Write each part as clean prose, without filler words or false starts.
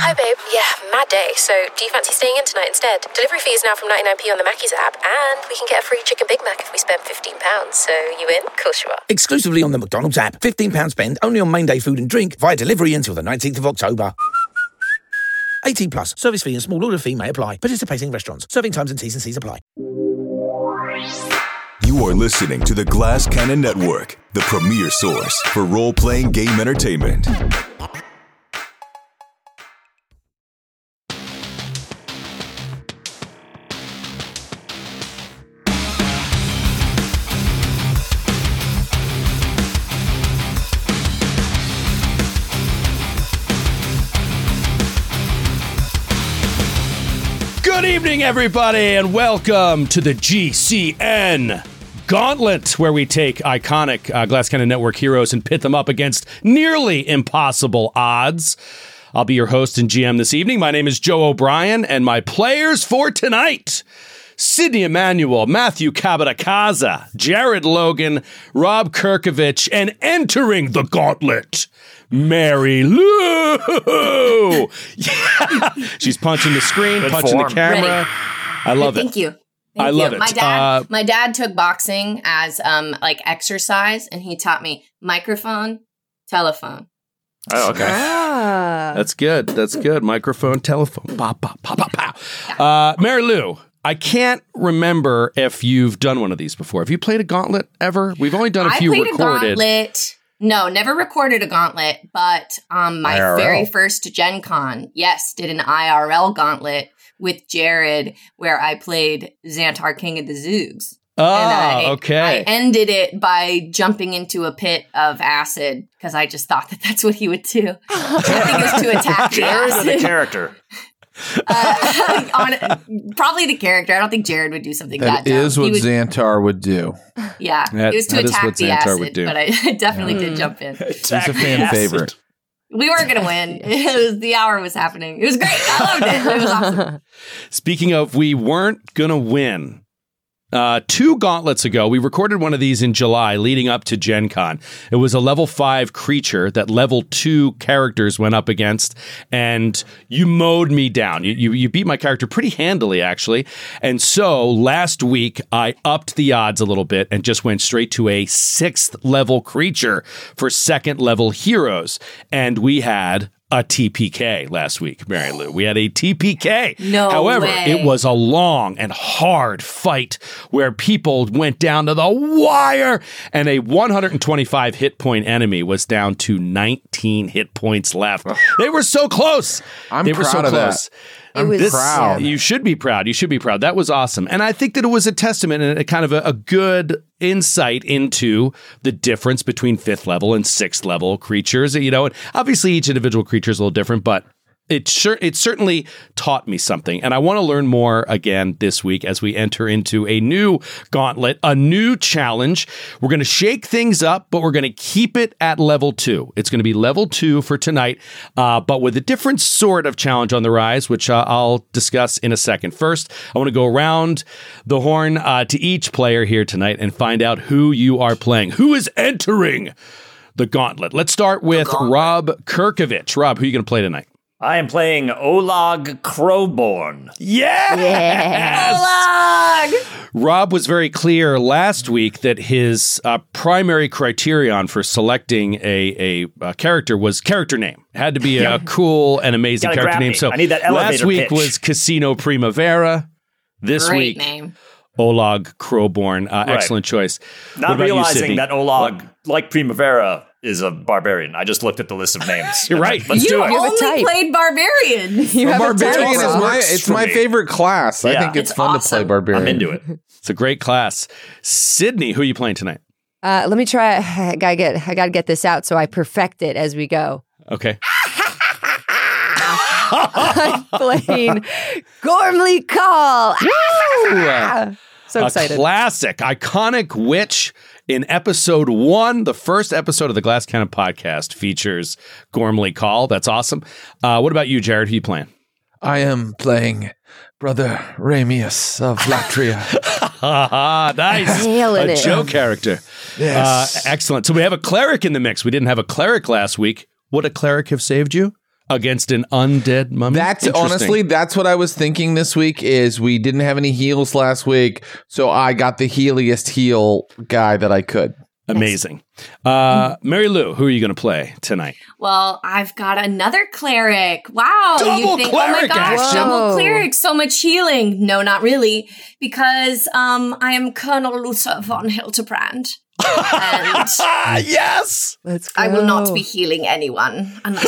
Hi, babe. Yeah, mad day. So, do you fancy staying in tonight instead? Delivery fee is now from 99p on the Mackey's app, and we can get a free chicken Big Mac if we spend £15. So, you in? Of course you are. Exclusively on the McDonald's app. £15 spend only on main day food and drink via delivery until the 19th of October. 18 plus. Service fee and small order fee may apply. Participating restaurants. Serving times and T's and C's apply. You are listening to the Glass Cannon Network, the premier source for role-playing game entertainment. Good evening, everybody, and welcome to the GCN Gauntlet, where we take iconic Glass Cannon Network heroes and pit them up against nearly impossible odds. I'll be your host and GM this evening. My name is Joe O'Brien, and my players for tonight: Sydney Emanuel, Matthew Cabatacasa, Jared Logan, Rob Kirkovich, and entering the gauntlet, Mary Lou. Yeah. She's punching the screen, punching the camera. Ready. I love it. Thank you. I love it. My dad took boxing as like exercise, and he taught me microphone, telephone. Oh, okay. That's good. That's good. Microphone, telephone. Pop, pop, pop, pop, pop. Mary Lou, I can't remember if you've done one of these before. Have you played a gauntlet ever? We've only done a few recorded. I played a gauntlet. No, never recorded a gauntlet, but my IRL. Very first Gen Con, yes, did an IRL gauntlet with Jared where I played Xantar, King of the Zoogs. Oh, okay. I ended it by jumping into a pit of acid because I just thought that that's what he would do. I think it was to attack Jared the acid. Or the character? Probably the character. I don't think Jared would do something that dumb. That is what Xantar would do. Yeah, it was to attack the acid, but I definitely did jump in. He's a fan favorite. We weren't going to win. The hour was happening. It was great. I loved it. It was awesome. Speaking of, we weren't going to win. 2 gauntlets ago, we recorded one of these in July leading up to Gen Con. It was a level 5 creature that level 2 characters went up against, and you mowed me down. You beat my character pretty handily, actually. And so last week, I upped the odds a little bit and just went straight to a 6th level creature for 2nd level heroes. And we had a TPK last week, Mary Lou. We had a TPK. However, it was a long and hard fight where people went down to the wire, and a 125 hit point enemy was down to 19 hit points left. They were so close. I'm proud of that. I'm proud. You should be proud. You should be proud. That was awesome. And I think that it was a testament and a kind of a good insight into the difference between 5th level and 6th level creatures. You know, and obviously each individual creature is a little different, but it certainly taught me something. And I want to learn more again this week as we enter into a new gauntlet, a new challenge. We're going to shake things up, but we're going to keep it at level 2. It's going to be level 2 for tonight, but with a different sort of challenge on the rise, which I'll discuss in a second. First, I want to go around the horn to each player here tonight and find out who you are playing. Who is entering the gauntlet? Let's start with Rob Kirkovich. Rob, who are you going to play tonight? I am playing Olag Crowborn. Yes! Olag! Rob was very clear last week that his primary criterion for selecting a character was character name. It had to be a cool and amazing character name. So I need that elevator last week pitch. was Casino Primavera. This Great week, name. Olag Crowborn. Excellent choice. Not realizing that Olag, like Primavera, is a barbarian. I just looked at the list of names. You're right. Let's do it. You only played barbarian. Barbarian is my favorite class. I think it's fun to play barbarian. I'm into it. It's a great class. Sydney, who are you playing tonight? Let me try. I gotta get this out so I perfect it as we go. Okay. I'm playing Gormley Call. So excited. A classic, iconic witch in episode 1. The first episode of the Glass Cannon podcast features Gormley Call. That's awesome. What about you, Jared? Who are you playing? I am playing Brother Ramius of Latria. Nice. A Joe character. Yes. Excellent. So we have a cleric in the mix. We didn't have a cleric last week. Would a cleric have saved you? against an undead mummy. That's honestly, that's what I was thinking this week is we didn't have any heals last week. So I got the healiest heal guy that I could. Amazing. Mary Lou, who are you going to play tonight? Well, I've got another cleric. Wow. Double cleric, oh my gosh, action. double cleric, so much healing. No, not really, because I am Colonel Luther von Hildebrand. And yes! Let's go. I will not be healing anyone unless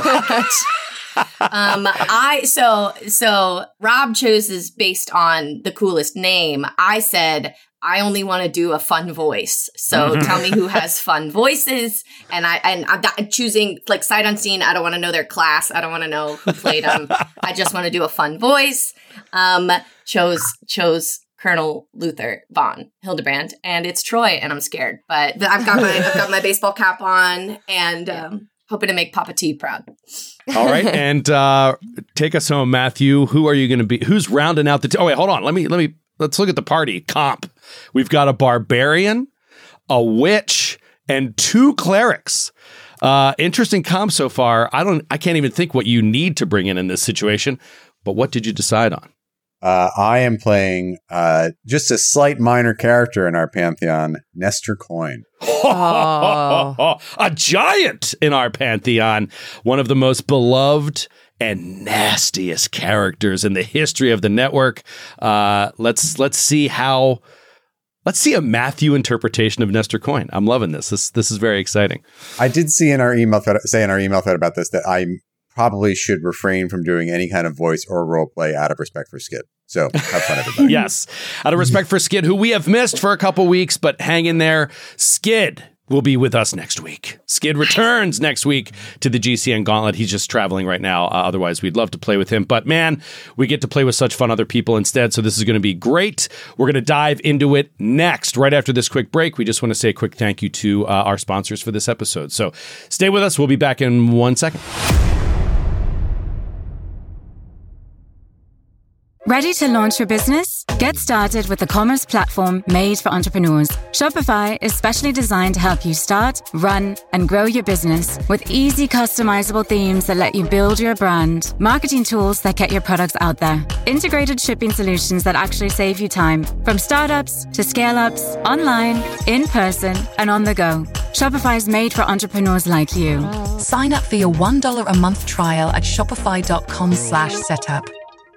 I So Rob chose this based on the coolest name. I said I only want to do a fun voice. So tell me who has fun voices. And I'm choosing like sight unseen. I don't want to know their class. I don't want to know who played them. I just want to do a fun voice. Chose Colonel Luther von Hildebrand, and it's Troy, and I'm scared. But I've got my baseball cap on, and hoping to make Papa T proud. All right, and take us home, Matthew. Who are you going to be? Who's rounding out the? Oh wait, hold on. Let's look at the party comp. We've got a barbarian, a witch, and 2 clerics. Interesting comp so far. I can't even think what you need to bring in this situation. But what did you decide on? I am playing just a slight minor character in our pantheon, Nestor Coin. Oh. A giant in our pantheon, one of the most beloved and nastiest characters in the history of the network. Let's see a Matthew interpretation of Nestor Coin. I'm loving this. This is very exciting. I did see in our email thread about this that I probably should refrain from doing any kind of voice or role play out of respect for Skid. So have fun, everybody. Yes, out of respect for Skid, who we have missed for a couple weeks, but hang in there. Skid will be with us next week. Skid returns next week to the GCN Gauntlet. He's just traveling right now. Otherwise, we'd love to play with him. But man, we get to play with such fun other people instead. So this is going to be great. We're going to dive into it next, right after this quick break. We just want to say a quick thank you to our sponsors for this episode. So stay with us. We'll be back in 1 second. Ready to launch your business? Get started with the commerce platform made for entrepreneurs. Shopify is specially designed to help you start, run, and grow your business with easy customizable themes that let you build your brand, marketing tools that get your products out there, integrated shipping solutions that actually save you time, from startups to scale-ups, online, in person, and on the go. Shopify is made for entrepreneurs like you. Sign up for your $1 a month trial at shopify.com/setup.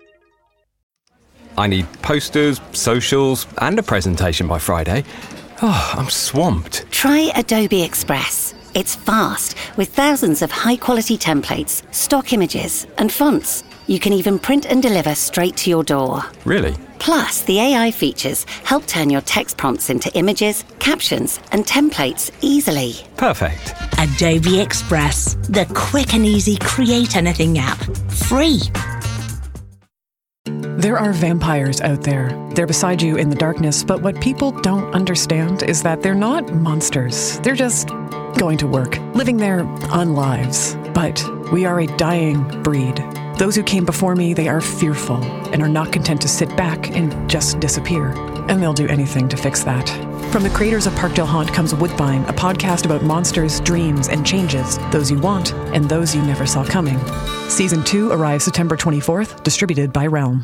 I need posters, socials, and a presentation by Friday. Oh, I'm swamped. Try Adobe Express. It's fast, with thousands of high-quality templates, stock images, and fonts. You can even print and deliver straight to your door. Really? Plus, the AI features help turn your text prompts into images, captions, and templates easily. Perfect. Adobe Express, the quick and easy create anything app. Free. There are vampires out there. They're beside you in the darkness, but what people don't understand is that they're not monsters. They're just going to work, living their unlives. But we are a dying breed. Those who came before me, they are fearful and are not content to sit back and just disappear. And they'll do anything to fix that. From the creators of Parkdale Haunt comes Woodbine, a podcast about monsters, dreams, and changes, those you want and those you never saw coming. Season 2 arrives September 24th, distributed by Realm.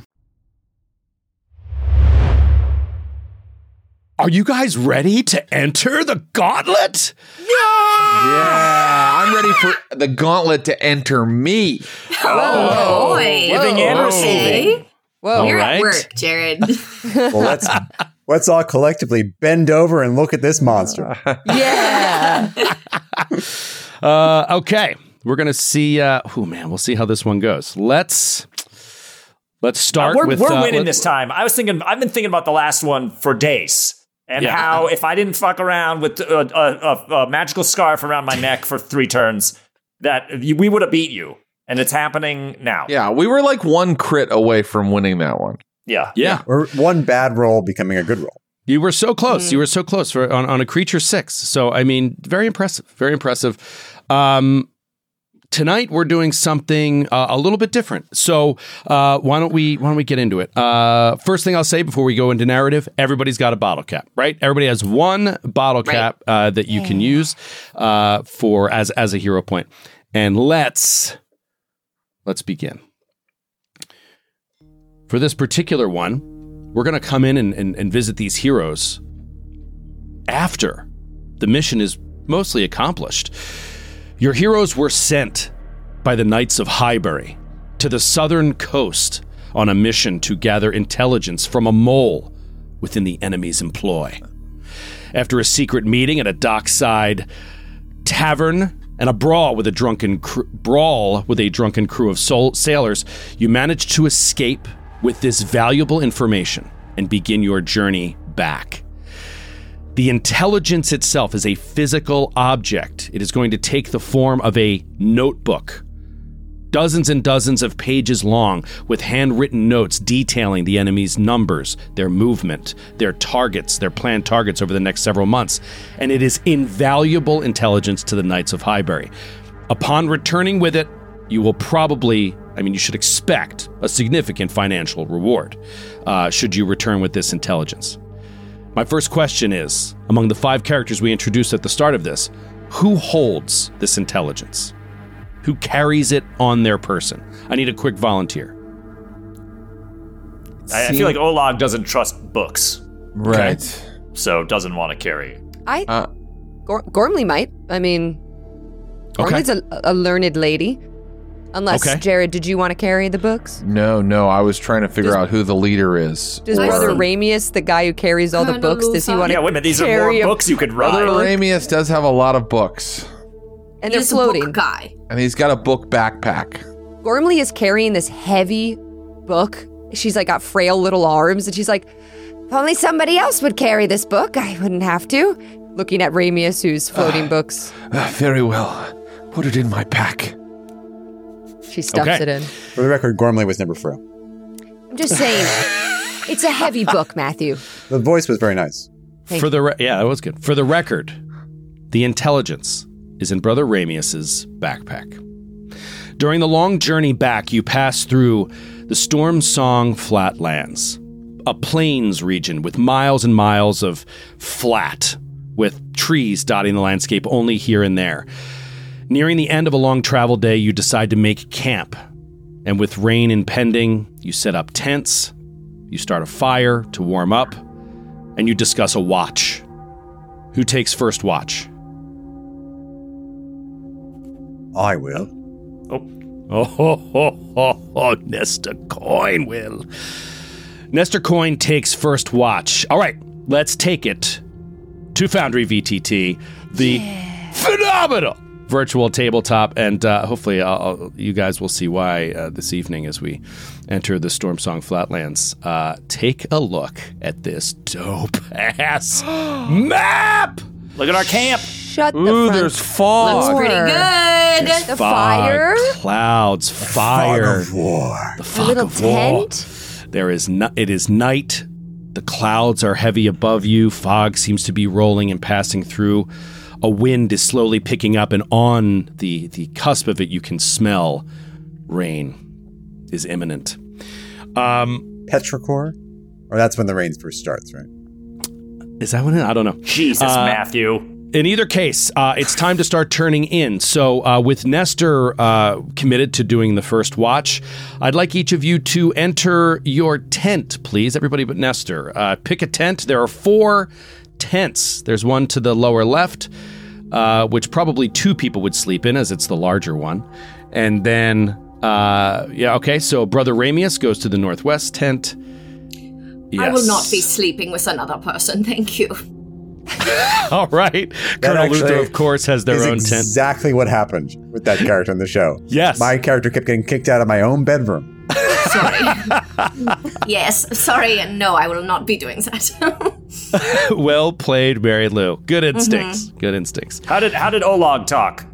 Are you guys ready to enter the gauntlet? Yeah, I'm ready for the gauntlet to enter me. Oh, boy. Giving and receiving. Whoa. You're at work, Jared. Well, let's all collectively bend over and look at this monster. Yeah. Okay. We're going to see. We'll see how this one goes. Let's start with. We're winning this time. I've been thinking about the last one for days. And how if I didn't fuck around with a magical scarf around my neck for 3 turns, that we would have beat you. And it's happening now. Yeah, we were like 1 crit away from winning that one. Yeah. Or 1 bad roll becoming a good roll. You were so close. You were so close on a creature 6. So, I mean, very impressive. Very impressive. Tonight we're doing something a little bit different. So why don't we get into it? First thing I'll say before we go into narrative: everybody's got a bottle cap, right? Everybody has 1 bottle cap that you can use for as a hero point. And let's let's begin. For this particular one, we're going to come in and visit these heroes after the mission is mostly accomplished. Your heroes were sent by the Knights of Highbury to the southern coast on a mission to gather intelligence from a mole within the enemy's employ. After a secret meeting at a dockside tavern and a brawl with a drunken crew of sailors, you managed to escape with this valuable information and begin your journey back. The intelligence itself is a physical object. It is going to take the form of a notebook, dozens and dozens of pages long, with handwritten notes detailing the enemy's numbers, their movement, their targets, their planned targets over the next several months. And it is invaluable intelligence to the Knights of Highbury. Upon returning with it, you will probably, you should expect a significant financial reward should you return with this intelligence. My first question is, among the 5 characters we introduced at the start of this, who holds this intelligence? Who carries it on their person? I need a quick volunteer. I feel like Olag doesn't trust books. Right. Okay? So doesn't want to carry. Gormley might. Gormley's a learned lady. Unless, Jared, did you want to carry the books? No, I was trying to figure out who the leader is. Does Brother Ramius, the guy who carries all the books, does he want to carry? Yeah, wait a minute, these are more books you could ride. Brother Ramius does have a lot of books. And they're floating. A book guy. And he's got a book backpack. Gormley is carrying this heavy book. She's got frail little arms, and she's like, if only somebody else would carry this book, I wouldn't have to. Looking at Ramius, who's floating books. Very well. Put it in my pack. She stuffs it in. For the record, Gormley was never frail. I'm just saying, it's a heavy book, Matthew. The voice was very nice. Yeah, that was good. For the record, the intelligence is in Brother Ramius's backpack. During the long journey back, you pass through the Storm Song Flatlands, a plains region with miles and miles of flat, with trees dotting the landscape only here and there. Nearing the end of a long travel day, you decide to make camp. And with rain impending, you set up tents, you start a fire to warm up, and you discuss a watch. Who takes first watch? I will. Nestor Coin will. Nestor Coin takes first watch. All right, let's take it to Foundry VTT, the phenomenal virtual tabletop, and hopefully you guys will see why this evening as we enter the Storm Song Flatlands. Take a look at this dope-ass map! Look at our camp! Shut the front. There's fog. Looks pretty good. There's The fog, fire? clouds, fire. Fog of war. The fog little of war. tent? It is night. The clouds are heavy above you. Fog seems to be rolling and passing through. A wind is slowly picking up, and on the cusp of it, you can smell rain is imminent. Petrichor? Or that's when the rain first starts, right? Is that what it is? I don't know. Jesus, Matthew. In either case, it's time to start turning in. So with Nestor committed to doing the first watch, I'd like each of you to enter your tent, please. Everybody but Nestor. Pick a tent. There are 4 tents. There's one to the lower left, which probably 2 people would sleep in, as it's the larger one. And then, so Brother Ramius goes to the northwest tent. Yes. I will not be sleeping with another person, thank you. All right. Colonel Luther, of course, has their own tent. Exactly what happened with that character in the show. Yes. My character kept getting kicked out of my own bedroom. Sorry. Yes, sorry, and no, I will not be doing that. Well played, Mary Lou. Good instincts. Mm-hmm. Good instincts. How did Olag talk?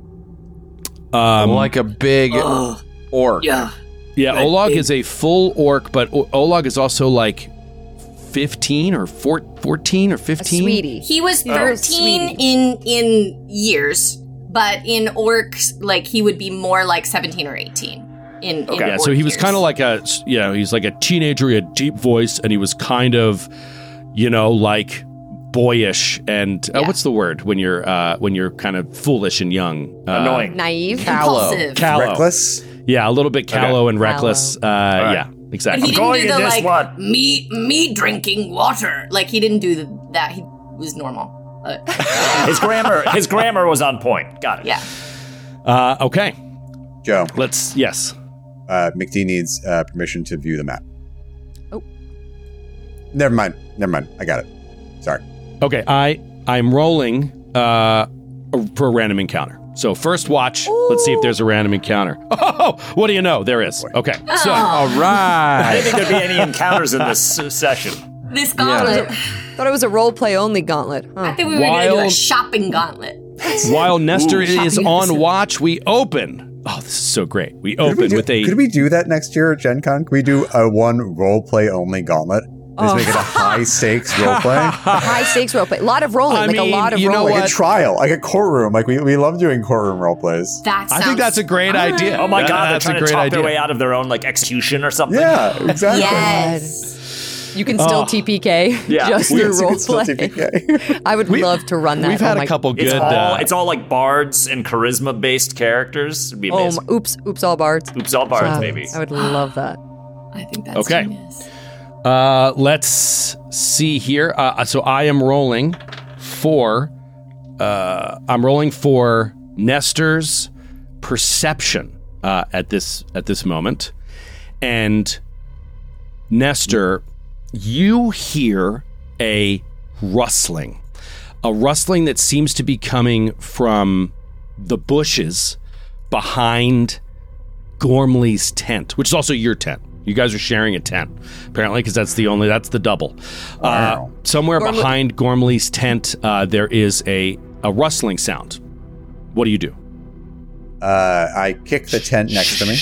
Like a big orc. Yeah. Yeah, Olag is a full orc, but Olag is also like 15 or 14 or 15. A sweetie. He was 13 in years, but in orcs, like he would be more like 17 or 18. In yeah, orc so he was years. kind of like he's like a teenager, he had deep voice, and he was kind of, like boyish and what's the word when you're kind of foolish and young? Annoying. Naive. Callow. Impulsive. Callow. Reckless? Yeah, a little bit callow and reckless. Right. Yeah, exactly. But he didn't do the like me drinking water. Like he didn't do that. He was normal. His grammar was on point. Got it. Yeah. Joe. Okay. Yes. McD needs permission to view the map. Oh. Never mind. I got it. Sorry. Okay, I'm rolling for a random encounter. So first watch. Ooh. Let's see if there's a random encounter. Oh, what do you know? There is. Okay. So, all right. I didn't think there'd be any encounters in this session. This gauntlet. Thought it was a role play only gauntlet. Huh. I think we were going to do a shopping gauntlet. While Nestor is on watch, we open. Oh, this is so great. We open with a... Could we do that next year at Gen Con? Could we do a one role play only gauntlet? Just make it a high stakes role play. High stakes role play. A lot of rolling. A lot of rolling. Like a trial, like a courtroom. Like we love doing courtroom role plays. I think that's a great idea. Oh my God, that's they're trying to talk their way out of their own like execution or something. Yeah, exactly. Yes. You can still TPK just through role play. I would love to run that. We've had a couple good... It's all like bards and charisma-based characters. It'd be amazing. Oops, all bards. Oops, all bards, maybe. I would love that. I think that's okay. genius. Let's see here. So I am rolling for... Nestor's perception at this moment. And Nestor... You hear a rustling that seems to be coming from the bushes behind Gormley's tent, which is also your tent. You guys are sharing a tent, apparently, because that's the double. Wow. Somewhere behind Gormley's tent, there is a rustling sound. What do you do? I kick the tent next to me.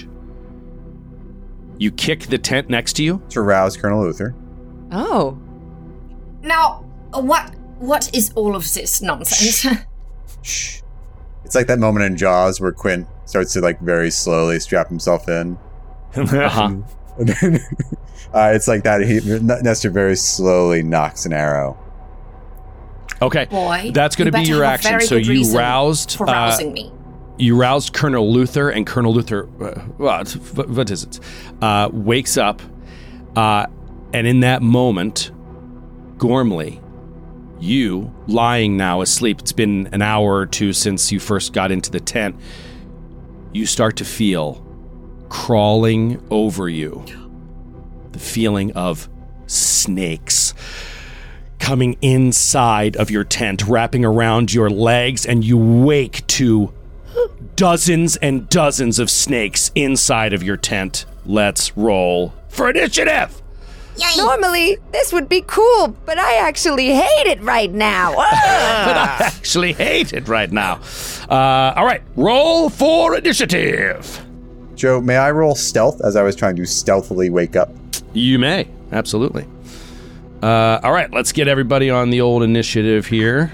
You kick the tent next to you? To rouse Colonel Luther. Oh. Now, what is all of this nonsense? Shh. It's like that moment in Jaws where Quint starts to like very slowly strap himself in. Uh-huh. It's like that. Nestor very slowly knocks an arrow. Okay. Boy, that's going to be your action. So you roused... for rousing me. You roused Colonel Luther, and Colonel Luther, what is it? Wakes up, and in that moment, Gormley, you lying now asleep, it's been an hour or two since you first got into the tent, you start to feel crawling over you the feeling of snakes coming inside of your tent, wrapping around your legs, and you wake to dozens and dozens of snakes inside of your tent. Let's roll for initiative. Yay. Normally, this would be cool, but I actually hate it right now. But I actually hate it right now. All right, roll for initiative. Joe, may I roll stealth as I was trying to stealthily wake up? You may, absolutely. All right, let's get everybody on the old initiative here.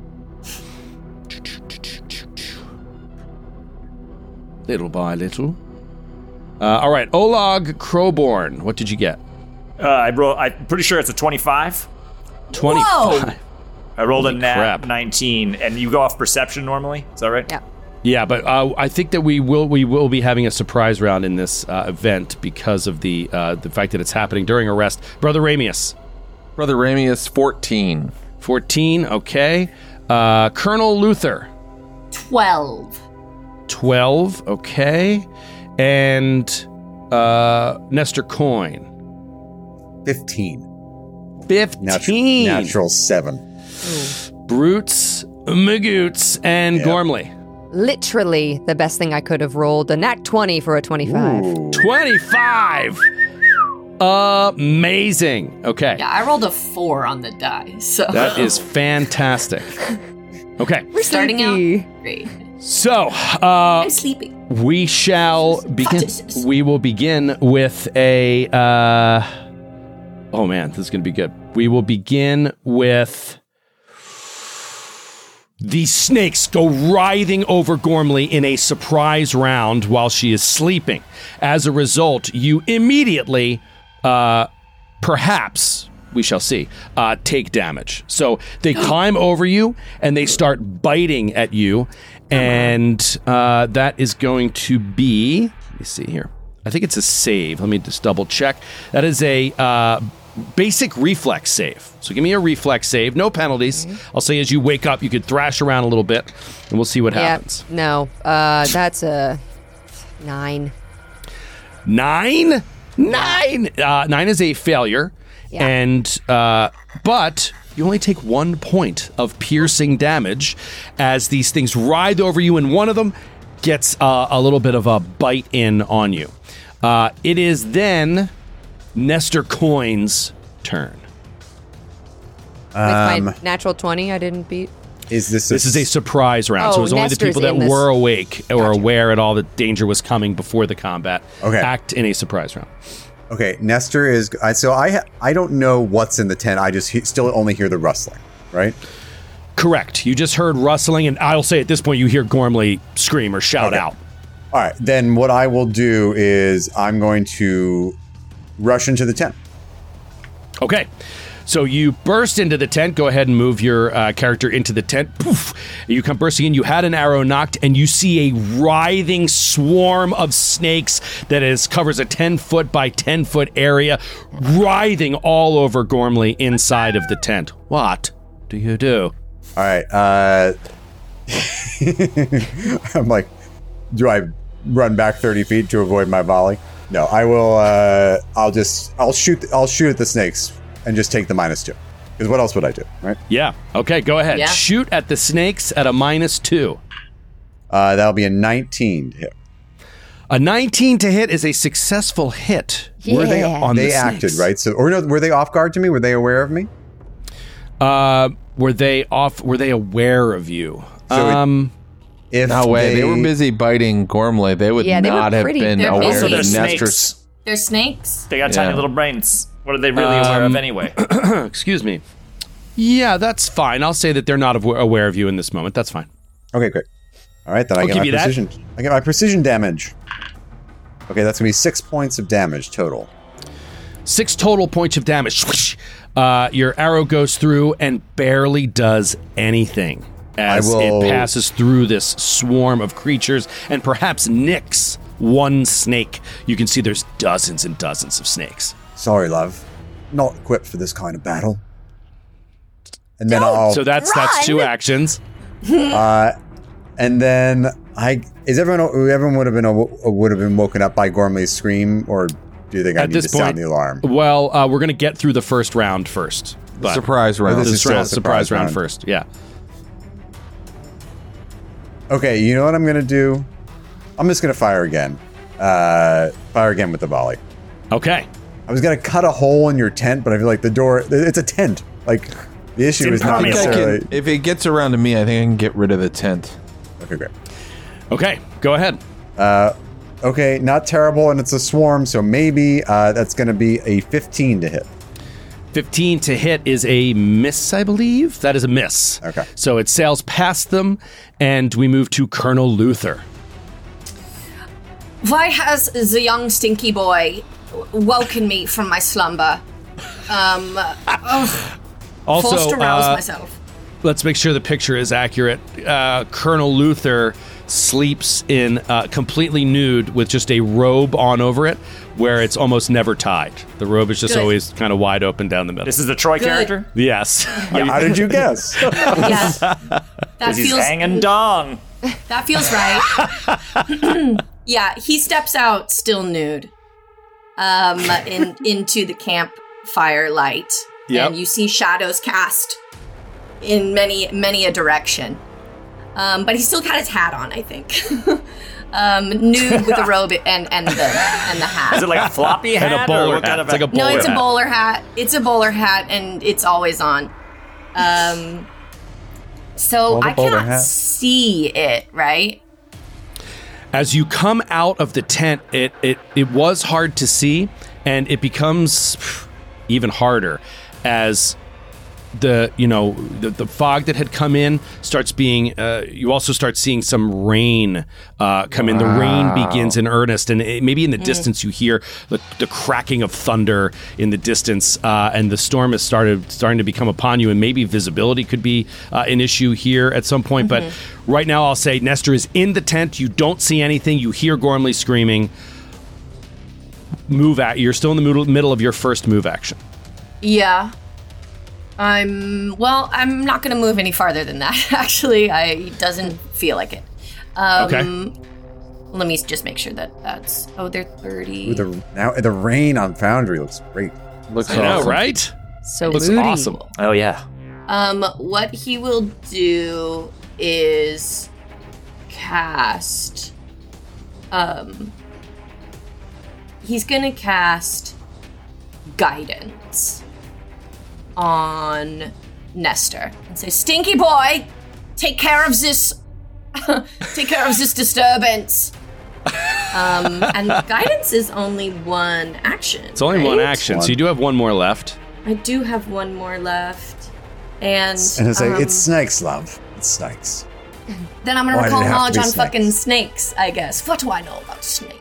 Little by little. All right, Olag Crowborn, what did you get? I'm pretty sure it's a 25. 25. Whoa. I rolled a nat 19, and you go off perception normally. Is that right? Yeah. Yeah, but I think that we will be having a surprise round in this event because of the fact that it's happening during arrest. Brother Ramius. Brother Ramius, 14. 14, okay. Colonel Luther. 12. 12, okay. And Nestor Coin. 15. 15. Natural 7. Brutes, Magoots, and Gormley. Literally the best thing I could have rolled. A nat 20 for a 25. Ooh. 25! Amazing. Okay. Yeah, I rolled a 4 on the die, so... That is fantastic. Okay. We're starting out great. So, I'm sleepy. We shall begin. We will begin with a... oh man, this is going to be good. We will begin with... These snakes go writhing over Gormley in a surprise round while she is sleeping. As a result, you immediately, perhaps, we shall see, take damage. So they climb over you and they start biting at you. And that is going to be Let me see here. I think it's a save. Let me just double check. That is a basic reflex save. So give me a reflex save. No penalties. I'll say as you wake up, you could thrash around a little bit, and we'll see what happens. No. That's a 9. 9? 9! 9 is a failure. Yeah. And but you only take 1 point of piercing damage as these things writhe over you, and one of them gets a little bit of a bite in on you. It is then Nestor Coin's turn. With my natural 20, I didn't beat. This is a surprise round, so it was only the people that were awake or aware at all that danger was coming before the combat. Okay. Act in a surprise round. Okay, Nestor is... So I don't know what's in the tent. I just still only hear the rustling, right? Correct. You just heard rustling, and I'll say at this point you hear Gormley scream or shout out. All right, then what I will do is I'm going to rush into the tent. Okay. So you burst into the tent. Go ahead and move your character into the tent. Poof! You come bursting in. You had an arrow knocked, and you see a writhing swarm of snakes that covers a 10-foot by 10-foot area, writhing all over Gormley inside of the tent. What do you do? All right. I'm like, do I run back 30 feet to avoid my volley? No, I will. I'll shoot at the snakes and just take the -2. Because what else would I do, right? Yeah. Okay, go ahead. Yeah. Shoot at the snakes at a -2. That'll be a 19 to hit. A 19 to hit is a successful hit. Yeah. Were they on the snakes? Acted, right? So, or no, were they off guard to me? Were they aware of me? Were they aware of you? So no way. They were busy biting Gormley. They would not have been aware of Nestor's. They're snakes. They got tiny little brains. What are they really aware of anyway? Excuse me. Yeah, that's fine. I'll say that they're not aware of you in this moment. That's fine. Okay, great. All right, then I get my precision. I get my precision damage. Okay, that's going to be 6 points of damage total. 6 total points of damage. Your arrow goes through and barely does anything as it passes through this swarm of creatures and perhaps nicks one snake. You can see there's dozens and dozens of snakes. Sorry, love. Not equipped for this kind of battle. And then So that's 2 actions. And then everyone would have been woken up by Gormley's scream, or do you think I need to sound the alarm? Well, we're going to get through the first round first. Surprise round. This is still a surprise round first. Yeah. Okay, you know what I'm going to do? I'm just going to fire again. Fire again with the volley. Okay. I was going to cut a hole in your tent, but I feel like the door... It's a tent. Like, the issue is not necessarily... If it gets around to me, I think I can get rid of the tent. Okay, great. Okay, go ahead. Okay, not terrible, and it's a swarm, so maybe that's going to be a 15 to hit. 15 to hit is a miss, I believe. That is a miss. Okay. So it sails past them, and we move to Colonel Luther. Why has the young stinky boy woken me from my slumber? Also, forced to rouse myself. Let's make sure the picture is accurate. Colonel Luther sleeps in completely nude with just a robe on over it, where it's almost never tied. The robe is just always kind of wide open down the middle. This is the Troy character? Yes. How did you guess? Yes. Because he's hanging dong. That feels right. Yeah, he steps out still nude into the campfire light. Yep. And you see shadows cast in many a direction. But he's still got his hat on, I think. Nude with a robe and the hat. Is it like a floppy hat? And a bowler hat. It's like a bowler hat. No, it's a bowler hat. It's a bowler hat, and it's always on. So I cannot see it, right? As you come out of the tent, it was hard to see, and it becomes even harder as the fog that had come in starts being. You also start seeing some rain come in. The rain begins in earnest, and maybe in the distance you hear the cracking of thunder in the distance, and the storm is starting to become upon you, and maybe visibility could be an issue here at some point. But right now, I'll say Nestor is in the tent. You don't see anything. You hear Gormley screaming. You're still in the middle of your first move action. Yeah. I'm not going to move any farther than that, actually. It doesn't feel like it. Okay. Let me just make sure that's... Oh, they're 30. Ooh, the rain on Foundry looks great. Looks awesome. I know, right? So looks moody. Awesome. Oh, yeah. What he will do is cast... He's going to cast Guidance on Nestor and say, Stinky boy, take care of this disturbance. And Guidance is only one action. It's only one action, so you do have one more left. I do have one more left. And it's snakes, love. It's snakes. Then I'm going to recall knowledge on fucking snakes, I guess. What do I know about snakes?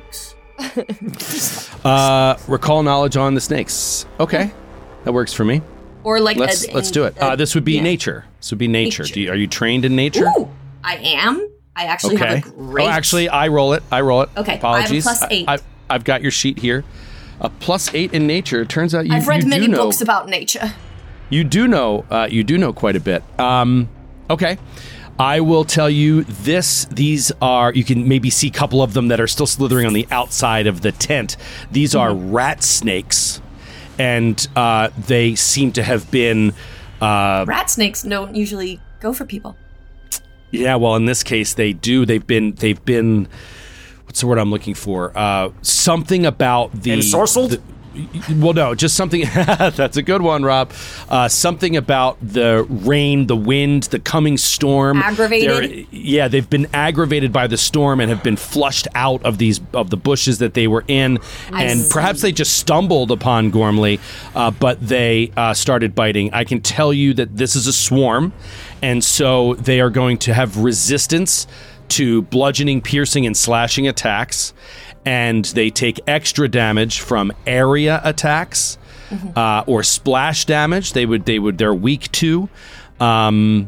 Recall knowledge on the snakes. Okay, that works for me. Or like let's do it. This would be nature. This would be nature. Are you trained in nature? Ooh, I am. I actually have a great... Oh, actually, I roll it. Okay. Apologies. I have a +8. I've got your sheet here. A +8 in nature. It turns out I've read many books about nature. You do know quite a bit. Okay. I will tell you this. These are, you can maybe see a couple of them that are still slithering on the outside of the tent. These are rat snakes, and they seem to have been... rat snakes don't usually go for people. Yeah, well, in this case, they do. They've been what's the word I'm looking for? Something about the... Ensorcelled? Well, no, just something. That's a good one, Rob. Something about the rain, the wind, the coming storm. Aggravated? They've been aggravated by the storm and have been flushed out of the bushes that they were in. And perhaps they just stumbled upon Gormley, but they started biting. I can tell you that this is a swarm, and so they are going to have resistance to bludgeoning, piercing, and slashing attacks. And they take extra damage from area attacks or splash damage. They're weak to. And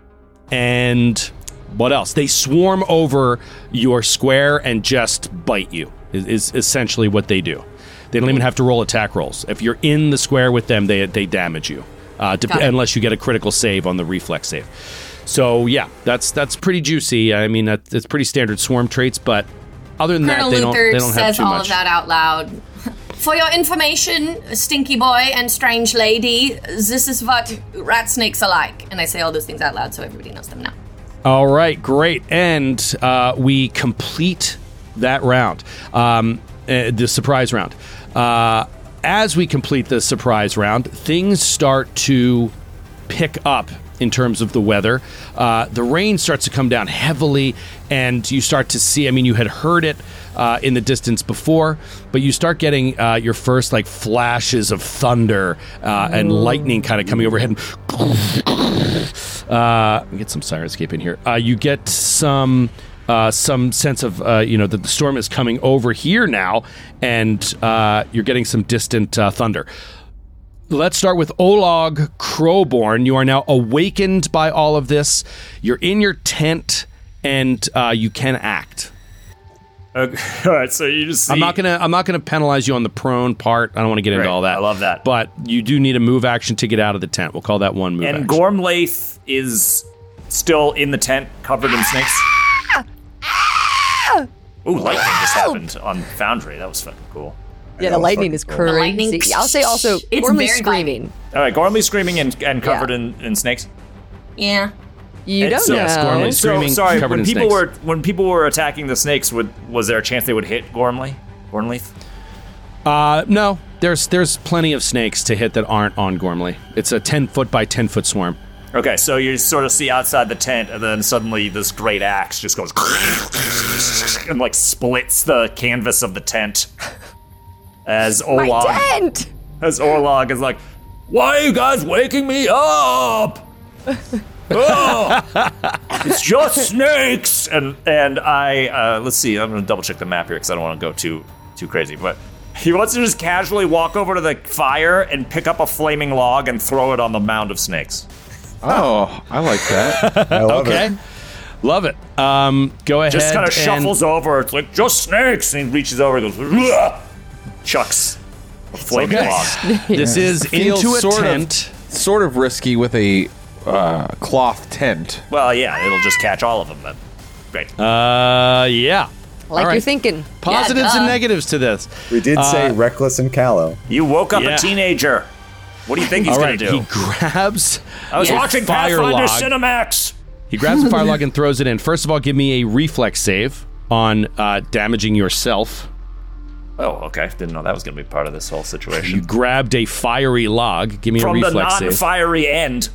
what else? They swarm over your square and just bite you. Is essentially what they do. They don't even have to roll attack rolls. If you're in the square with them, they damage you, unless you get a critical save on the reflex save. So yeah, that's pretty juicy. I mean, that's pretty standard swarm traits, but. Other than Colonel that, they don't have too Luther says all much. of that out loud. For your information, Stinky Boy and Strange Lady, this is what rat snakes are like. And I say all those things out loud so everybody knows them now. All right, great. And we complete that round, the surprise round. As we complete the surprise round, things start to pick up in terms of the weather. The rain starts to come down heavily, and you start to see, I mean, you had heard it in the distance before, but you start getting your first like flashes of thunder and lightning kind of coming overhead. And get some Sirenscape in here. You get some sense of, that the storm is coming over here now, and you're getting some distant thunder. Let's start with Olag Crowborn. You are now awakened by all of this. You're in your tent, and you can act. Okay. All right, so you just see... I'm not gonna penalize you on the prone part. I don't want to get into all that. I love that. But you do need a move action to get out of the tent. We'll call that one move action. And Gormlaith is still in the tent, covered in snakes. Ooh, lightning just happened on Foundry. That was fucking cool. Yeah, the lightning is crazy. I'll say also, Gormley's screaming. All right, Gormley's screaming and covered in snakes. Yeah. You don't know. Yes, Gormley's screaming, sorry, covered in people snakes. when people were attacking the snakes, was there a chance they would hit Gormleith? No, there's plenty of snakes to hit that aren't on Gormley. It's a 10-foot by 10-foot swarm. Okay, so you sort of see outside the tent, and then suddenly this great axe just goes and like splits the canvas of the tent. As Olag is like, Why are you guys waking me up? It's just snakes. And I let's see. I'm gonna double check the map here because I don't want to go too crazy. But he wants to just casually walk over to the fire and pick up a flaming log and throw it on the mound of snakes. Oh, I like that. I love it. Love it. Go ahead. Just kind of shuffles over. It's like, just snakes. And he reaches over and goes, "Ugh!" Chucks a flaming log. This is into a tent. Sort of risky with a cloth tent. Well, yeah, it'll just catch all of them then. Great. Yeah. Like you're thinking. Positives and negatives to this. We did say reckless and callow. You woke up a teenager. What do you think he's going to do? He grabs. I was watching Pathfinder Cinemax. He grabs the fire log and throws it in. First of all, give me a reflex save on damaging yourself. Oh, okay. Didn't know that was going to be part of this whole situation. You grabbed a fiery log. Give me a reflex save. From the non-fiery end.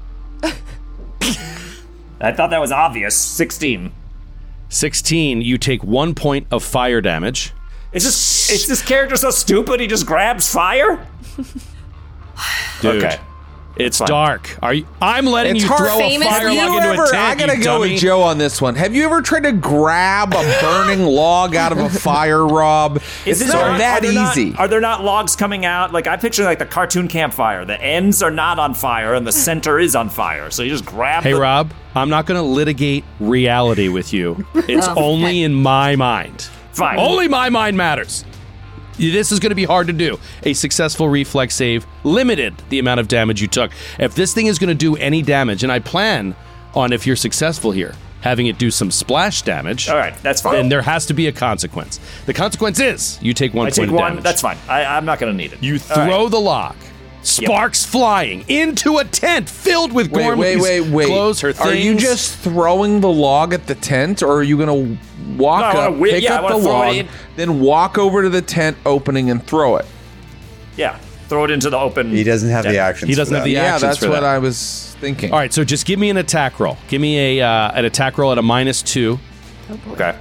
I thought that was obvious. 16. 16. You take 1 point of fire damage. Is this character so stupid he just grabs fire? Dude, okay. It's dark. I'm letting you throw a fire log into a tent. I gotta go with Joe on this one. Have you ever tried to grab a burning log out of a fire, Rob? It's not that easy. Are there not logs coming out? Like, I picture like the cartoon campfire. The ends are not on fire and the center is on fire. So you just grab Hey, Rob, I'm not going to litigate reality with you. It's only in my mind. Fine. Only my mind matters. This is going to be hard to do. A successful reflex save limited the amount of damage you took. If this thing is going to do any damage, and I plan on, if you're successful here, having it do some splash damage. All right, that's fine. Then there has to be a consequence. The consequence is you take 1 point of damage. That's fine. I'm not going to need it. You throw the log. Sparks flying into a tent filled with Gormley's clothes, her things. Are you just throwing the log at the tent, or are you going to walk up, pick up the log, then walk over to the tent opening and throw it? Yeah, throw it into the open. He doesn't have the actions. He doesn't have the actions. Yeah, that's for what that. I was thinking. All right, so just give me an attack roll. Give me an attack roll at a -2. Okay.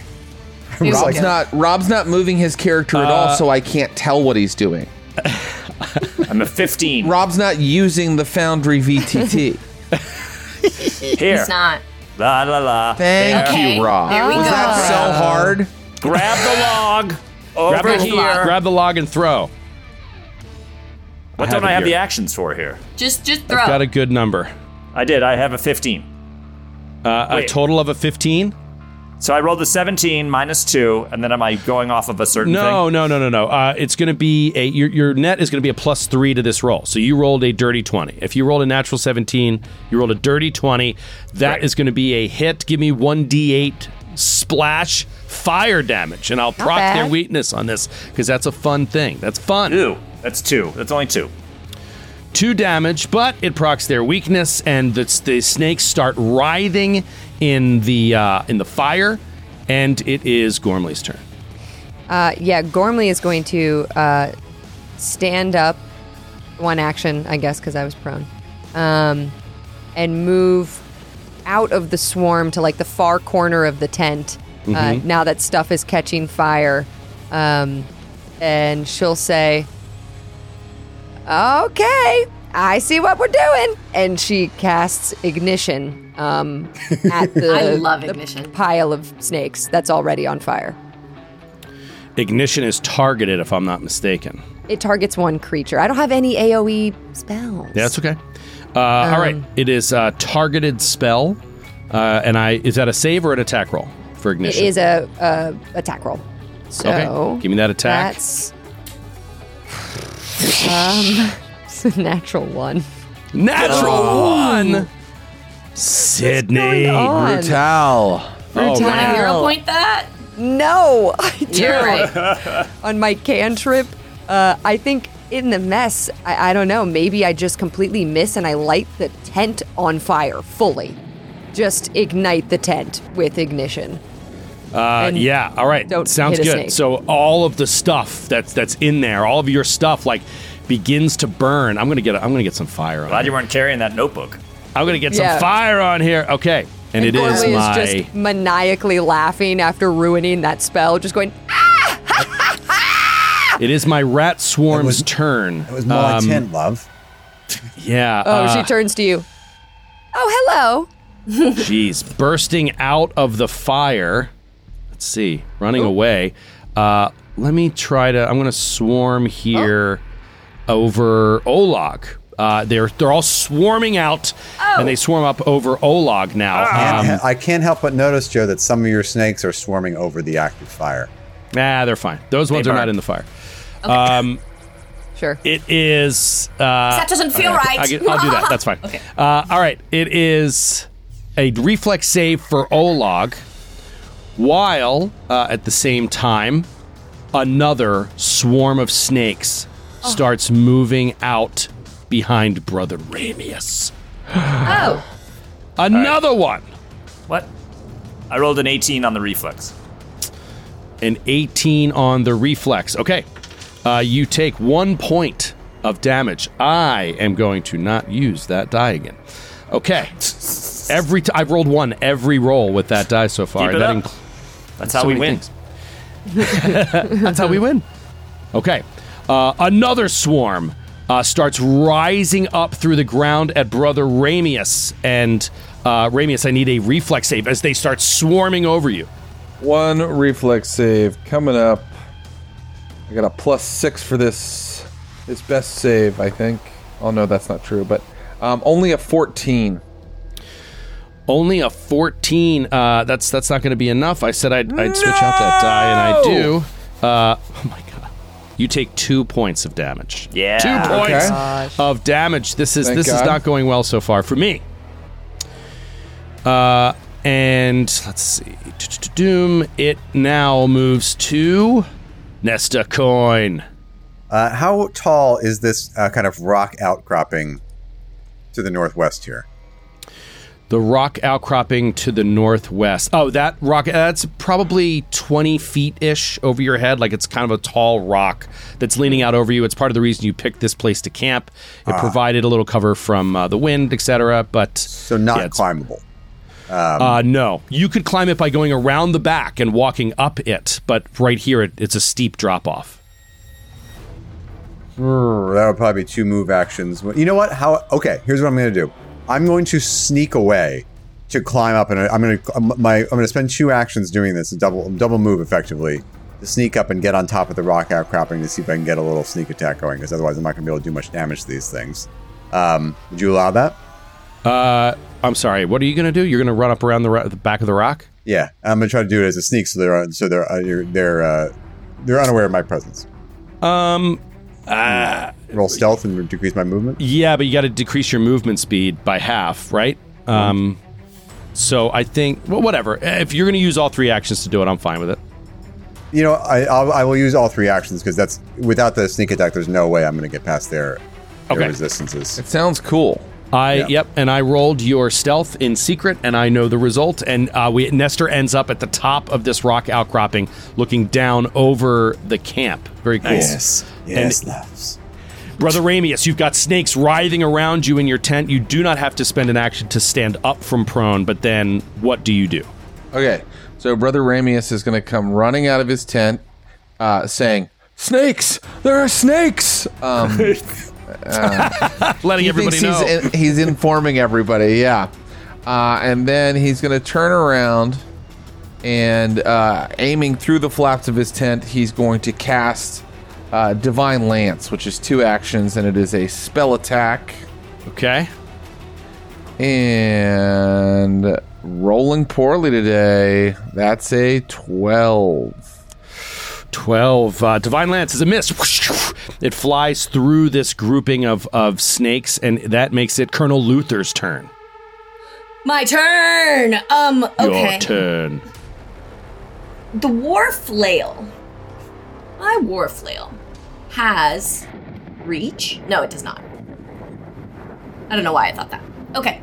Rob's not moving his character at all, so I can't tell what he's doing. I'm a 15. Rob's not using the Foundry VTT. Here. He's not. La la la. Thank you, Rob. There we Was go. that so hard? Grab the log over here. Grab the log and throw. What don't I have the actions for here? Just throw. I've got a good number. I did. I have a 15. A total of a 15? So I rolled a 17 -2, and then am I going off of a certain thing? No. It's going to be your net is going to be a +3 to this roll. So you rolled a dirty 20. If you rolled a natural 17, you rolled a dirty 20. That is going to be a hit. Give me 1d8 splash fire damage, and I'll proc their weakness on this because that's a fun thing. That's fun. Ew, that's 2. That's only 2. 2 damage, but it procs their weakness, and the snakes start writhing in the fire, and it is Gormley's turn. Gormley is going to stand up, one action, I guess, because I was prone, and move out of the swarm to like the far corner of the tent. Now that stuff is catching fire, and she'll say, "Okay, I see what we're doing," and she casts ignition at the, I love ignition. pile of snakes that's already on fire. Ignition is targeted, if I'm not mistaken. It targets one creature. I don't have any AoE spells. Yeah, that's okay. All right, it is a targeted spell, is that a save or an attack roll for ignition? It is a attack roll. So okay, give me that attack. That's it's a natural 1. Natural 1. Sydney. Brutal. Can I hero point that? No, I You're don't. right. On my cantrip, I think in the mess, I don't know, maybe I just completely miss and I light the tent on fire fully. Just ignite the tent with ignition. Yeah, all right. Sounds hit a good. snake. So all of the stuff that's in there, all of your stuff like begins to burn. I'm gonna get some fire on. Glad you weren't carrying that notebook. I'm gonna get some fire on here. Okay. And it is my is just maniacally laughing after ruining that spell, just going, It is my rat swarm's turn. It was my tent, love. Yeah. Oh, she turns to you. Oh, hello. She's bursting out of the fire. Let's see. Running away. Let me try to... I'm going to swarm here over Olag. They're all swarming out, and they swarm up over Olag now. I can't help but notice, Joe, that some of your snakes are swarming over the active fire. Nah, they're fine. Those ones are not in the fire. Okay. Sure. It is... that doesn't feel right. I'll do that. That's fine. Okay. All right. It is a reflex save for Olag, while at the same time, another swarm of snakes starts moving out behind Brother Ramius. Oh. Another one. What? I rolled an 18 on the reflex. An 18 on the reflex. Okay. You take 1 point of damage. I am going to not use that die again. Okay. I've rolled 1 every roll with that die so far. Keep it up. That's how we win. That's how we win. Okay. Another swarm starts rising up through the ground at Brother Ramius. And Ramius, I need a reflex save as they start swarming over you. 1 reflex save coming up. I got a +6 for this best save, I think. Oh no, that's not true, but only a 14. Only a 14. That's not going to be enough. I said I'd switch out that die, and I do. Oh my god! You take 2 points of damage. Yeah, 2 points of damage. This is not going well so far for me. And let's see. Doom. It now moves to Nesta Coin. How tall is this kind of rock outcropping to the northwest here? The rock outcropping to the northwest. Oh, that rock, that's probably 20 feet-ish over your head. Like it's kind of a tall rock that's leaning out over you. It's part of the reason you picked this place to camp. It provided a little cover from the wind, etc. But so not climbable. No. You could climb it by going around the back and walking up it. But right here, it's a steep drop-off. That would probably be 2 move actions. You know what? Okay, here's what I'm going to do. I'm going to sneak away to climb up, and I'm going to spend 2 actions doing this, a double move effectively, to sneak up and get on top of the rock outcropping to see if I can get a little sneak attack going, because otherwise I'm not going to be able to do much damage to these things. Would you allow that? I'm sorry. What are you going to do? You're going to run up around the back of the rock? Yeah, I'm going to try to do it as a sneak, so they're unaware of my presence. Roll stealth and decrease my movement? Yeah, but you got to decrease your movement speed by half, right? So I think, well, whatever. If you're going to use all 3 actions to do it, I'm fine with it. You know, I will use all 3 actions because that's without the sneak attack. There's no way I'm going to get past their resistances. It sounds cool. Yep, and I rolled your stealth in secret, and I know the result. And Nestor ends up at the top of this rock outcropping, looking down over the camp. Very cool. Yes, loves. Brother Ramius, you've got snakes writhing around you in your tent. You do not have to spend an action to stand up from prone, but then what do you do? Okay, so Brother Ramius is going to come running out of his tent, saying, "Snakes! There are snakes!" Letting everybody know. He's informing everybody, yeah. And then he's going to turn around and, aiming through the flaps of his tent, he's going to cast Divine Lance, which is 2 actions, and it is a spell attack. Okay. And rolling poorly today. That's a 12. 12. Divine Lance is a miss. It flies through this grouping of snakes, and that makes it Colonel Luther's turn. My turn! Okay. Your turn. The war flail. My war flail has reach. No, it does not. I don't know why I thought that. Okay.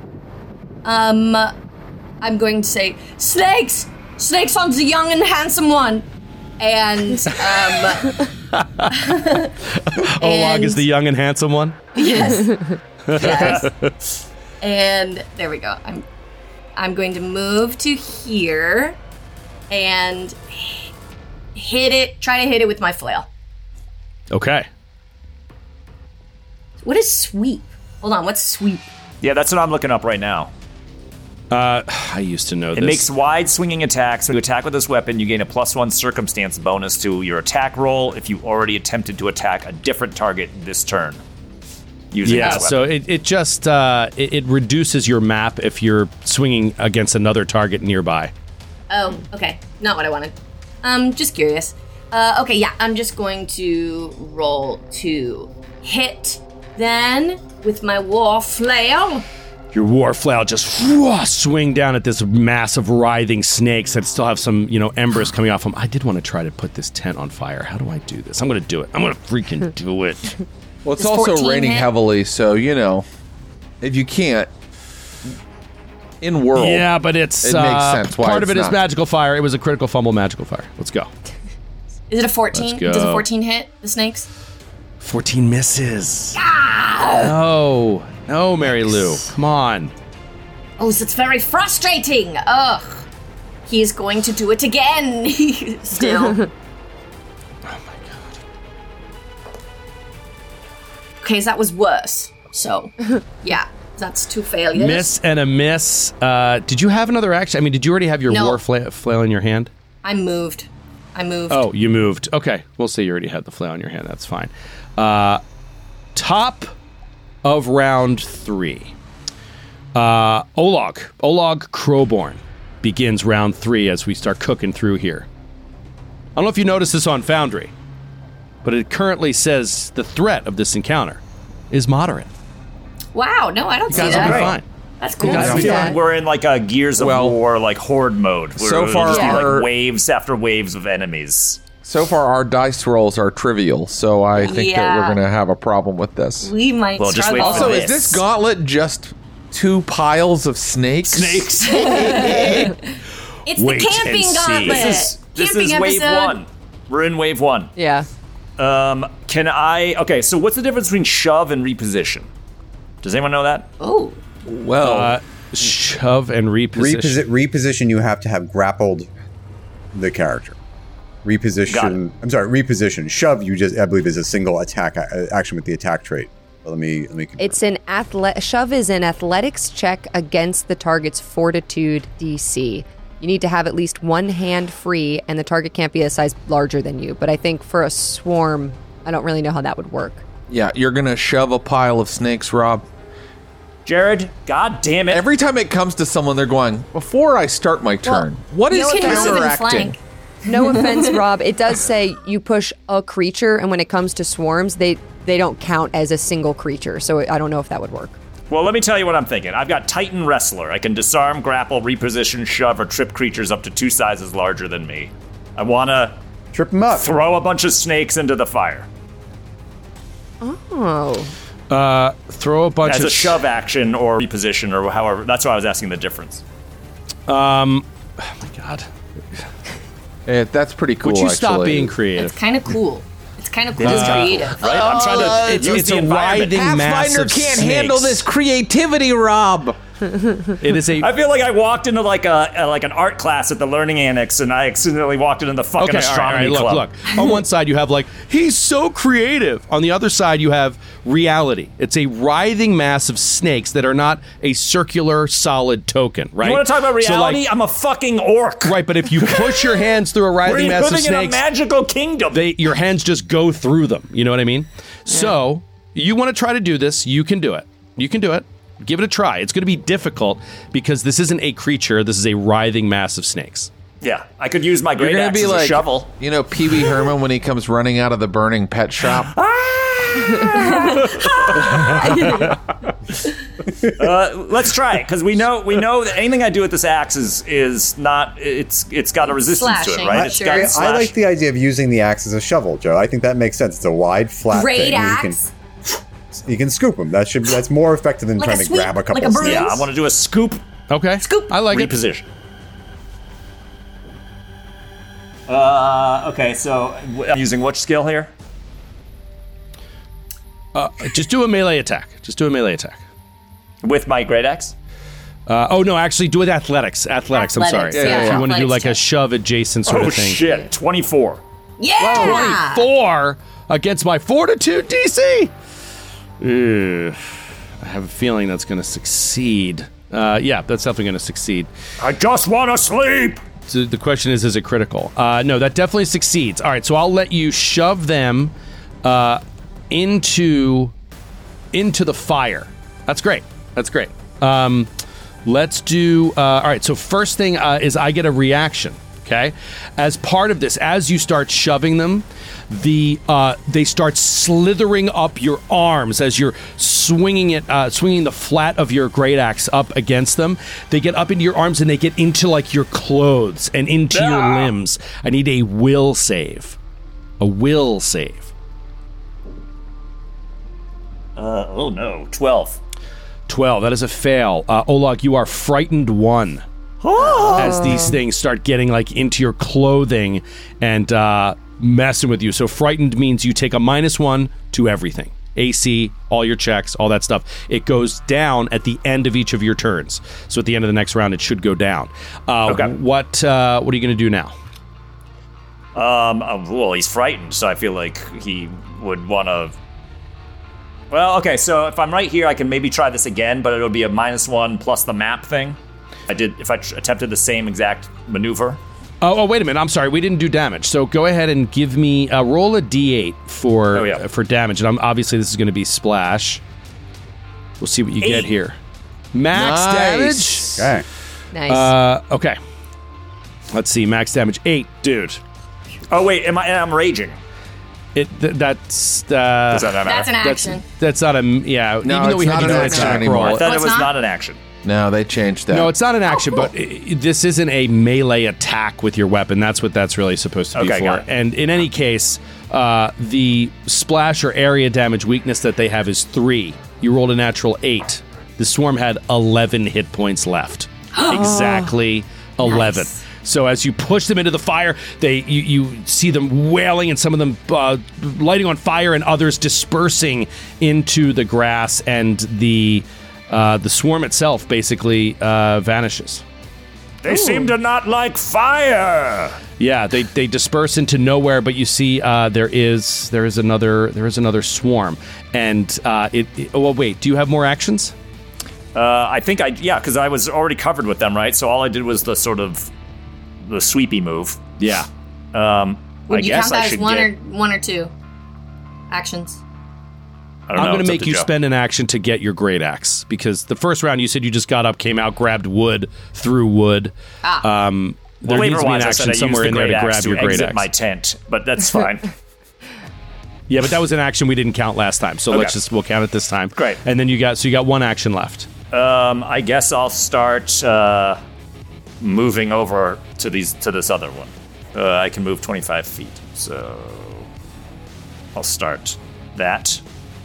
I'm going to say, snakes! Snakes on the young and handsome one! And, Olag is the young and handsome one? Yes. Yes. And there we go. I'm going to move to here and try to hit it with my flail. Okay. What is sweep? Hold on, what's sweep? Yeah, that's what I'm looking up right now. I used to know this. It makes wide swinging attacks. When you attack with this weapon, you gain a +1 circumstance bonus to your attack roll if you already attempted to attack a different target this turn. Using this weapon. So it just it reduces your map if you're swinging against another target nearby. Oh, okay. Not what I wanted. Just curious. Okay, yeah, I'm just going to roll to hit then with my war flail. Your war flail just swing down at this mass of writhing snakes that still have some, embers coming off them. I did want to try to put this tent on fire. How do I do this? I'm going to do it. I'm going to freaking do it. Well, it's also raining heavily, so, if you can't, in world, yeah, but it makes sense. Why part of it is not. magical fire. It was a critical fumble magical fire. Let's go. Is it a 14? Let's go. Does a 14 hit the snakes? 14 misses. Ah! No, Mary Lou. Come on. Oh, so it's very frustrating. Ugh. He's going to do it again. Still. Okay, so that was worse. So, yeah, that's 2 failures. Miss and a miss. Did you have another action? I mean, did you already have your war flail in your hand? I moved. Oh, you moved. Okay, we'll say you already had the flail in your hand. That's fine. Top of round 3. Olag Crowborn begins round 3 as we start cooking through here. I don't know if you noticed this on Foundry, but it currently says the threat of this encounter is moderate. Wow, no, I don't see that. You guys will be fine. That's cool. I feel like we're in like a Gears of War, like horde mode. So far, just like waves after waves of enemies. So far, our dice rolls are trivial, so I think that we're going to have a problem with this. We might struggle. Also, is this gauntlet just 2 piles of snakes? It's the camping gauntlet. This is wave 1. We're in wave 1. Yeah. Okay, so what's the difference between shove and reposition? Does anyone know that? Oh. Well, shove and reposition. Reposition, you have to have grappled the character. Reposition. Shove, I believe, is a single attack action with the attack trait. Let me confirm. It's an shove is an athletics check against the target's fortitude DC. You need to have at least one hand free, and the target can't be a size larger than you. But I think for a swarm, I don't really know how that would work. Yeah, you're going to shove a pile of snakes, Rob. Jared, god damn it. Every time it comes to someone, they're going, before I start my turn, what is counteracting? No offense, Rob. It does say you push a creature, and when it comes to swarms, they don't count as a single creature. So I don't know if that would work. Well, let me tell you what I'm thinking. I've got Titan Wrestler. I can disarm, grapple, reposition, shove, or trip creatures up to 2 sizes larger than me. I want to trip them up. Throw a bunch of snakes into the fire. Oh. Throw a bunch as a shove action or reposition or however. That's why I was asking the difference. Oh my god. That's pretty cool. Would you actually. stop being creative? It's kind of cool. It's kind of cool. It's creative. Right? I'm trying to it's a writhing Pathfinder massive can't snakes. handle this creativity, Rob. It is a. I feel like I walked into like an art class at the Learning Annex, and I accidentally walked into the fucking astronomy club. Look. On one side, you have like he's so creative. On the other side, you have reality. It's a writhing mass of snakes that are not a circular, solid token. Right? You want to talk about reality? So, I'm a fucking orc. Right, but if you push your hands through a writhing mass of snakes, we're living in a magical kingdom. Your hands just go through them. You know what I mean? Yeah. So you want to try to do this? You can do it. You can do it. Give it a try. It's going to be difficult because this isn't a creature. This is a writhing mass of snakes. Yeah, I could use my great axe as a shovel. You know, Pee Wee Herman when he comes running out of the burning pet shop. Let's try it because we know that anything I do with this axe is not. It's got a resistance to it, right? It's got I like the idea of using the axe as a shovel, Joe. I think that makes sense. It's a wide, flat thing. Axe. You can scoop them. That's more effective than trying to grab a couple. Yeah, I want to do a scoop. Okay, scoop. I like reposition. Okay, so I'm using which skill here? Just do a melee attack. With my great axe? No, actually do it athletics. Athletics, I'm sorry. Yeah, if you want to do like a shove adjacent sort of thing. Oh shit, 24. Yeah! 24 against my fortitude DC? I have a feeling that's going to succeed. Yeah, that's definitely going to succeed. I just want to sleep. So the question is it critical? No, that definitely succeeds. All right, so I'll let you shove them into the fire. That's great. Let's do... all right, so first thing is I get a reaction, okay? As part of this, as you start shoving them, they start slithering up your arms as you're swinging the flat of your great axe up against them. They get up into your arms and they get into like your clothes and into your limbs. I need a will save. A will save. Oh no, 12. 12. That is a fail. Oleg, you are frightened 1. As these things start getting like into your clothing and messing with you. So frightened means you take a -1 to everything. AC, all your checks, all that stuff. It goes down at the end of each of your turns. So at the end of the next round, it should go down. Okay. What are you going to do now? Well, he's frightened, so I feel like he would want to... Well, okay, so if I'm right here, I can maybe try this again, but it'll be a -1 plus the map thing. If I attempted the same exact maneuver. Oh, wait a minute. I'm sorry. We didn't do damage. So go ahead and give me roll a d8 for damage. And obviously this is going to be splash. We'll see what you get here. Max damage. Okay. Nice. Okay. Let's see. Max damage 8, dude. Oh wait, I'm raging. That's an action. That's not a yeah. No, even though we it's had not to an do action attack anymore. roll. I thought it was not an action. No, they changed that. No, it's not an action, but this isn't a melee attack with your weapon. That's what that's really supposed to be for. And in any case, the splash or area damage weakness that they have is 3. You rolled a natural 8. The swarm had 11 hit points left. Exactly 11. Nice. So as you push them into the fire, you see them wailing and some of them lighting on fire and others dispersing into the grass, and the swarm itself basically vanishes. They seem to not like fire. Yeah, they disperse into nowhere, but you see there is another swarm, and well, wait, do you have more actions? I think because I was already covered with them, right? So all I did was the sort of the sweepy move. Yeah. Would you count that as one or 2 actions? I don't know. I'm going to make you spend an action to get your great axe, because the first round you said you just got up, came out, grabbed wood, threw wood. There needs to be an action somewhere in there to grab your great axe. My tent, but that's fine. Yeah, but that was an action we didn't count last time, so we'll count it this time. Great. And then you got 1 action left. I guess I'll start moving over to this other one. I can move 25 feet, so I'll start that.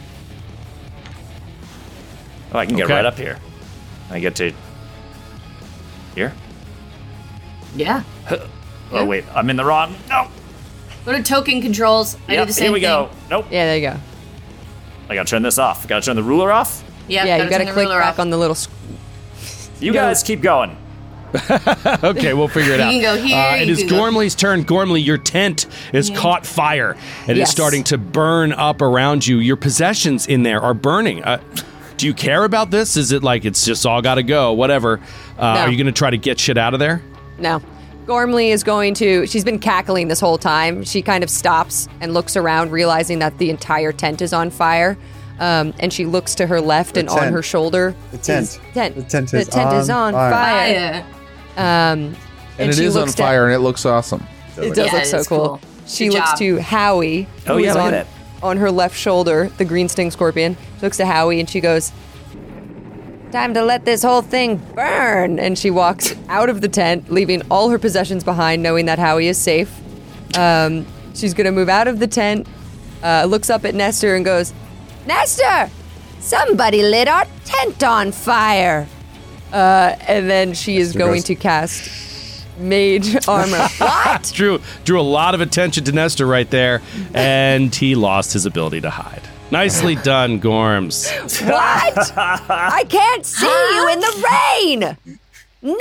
Oh, I can get right up here. I get to here. Yeah. Oh wait, I'm in the wrong. No. Go to token controls. I do the same here we thing. go. Nope. Yeah, there you go. I gotta turn this off. Gotta turn the ruler off. Yeah, you gotta click back on the little. You guys keep going. Okay, we'll figure it out. You can go here. It is Gormley's turn. Gormley, your tent is caught fire. It is starting to burn up around you. Your possessions in there are burning. Do you care about this? Is it like it's just all got to go? Whatever. No. Are you going to try to get shit out of there? No. Gormley is going to... She's been cackling this whole time. She kind of stops and looks around, realizing that the entire tent is on fire. And she looks to her left, and on her shoulder... The tent is on fire. And it is on fire, and it looks awesome. It does look so cool. She looks to Howie, who is on her left shoulder, the green sting scorpion. She looks to Howie, and she goes, "Time to let this whole thing burn." And she walks out of the tent, leaving all her possessions behind, knowing that Howie is safe. She's going to move out of the tent, looks up at Nestor and goes, "Nestor, somebody lit our tent on fire." And then she is going to cast Mage Armor. What? Drew a lot of attention to Nestor right there, and he lost his ability to hide. Nicely done, Gorms. What? I can't see you in the rain!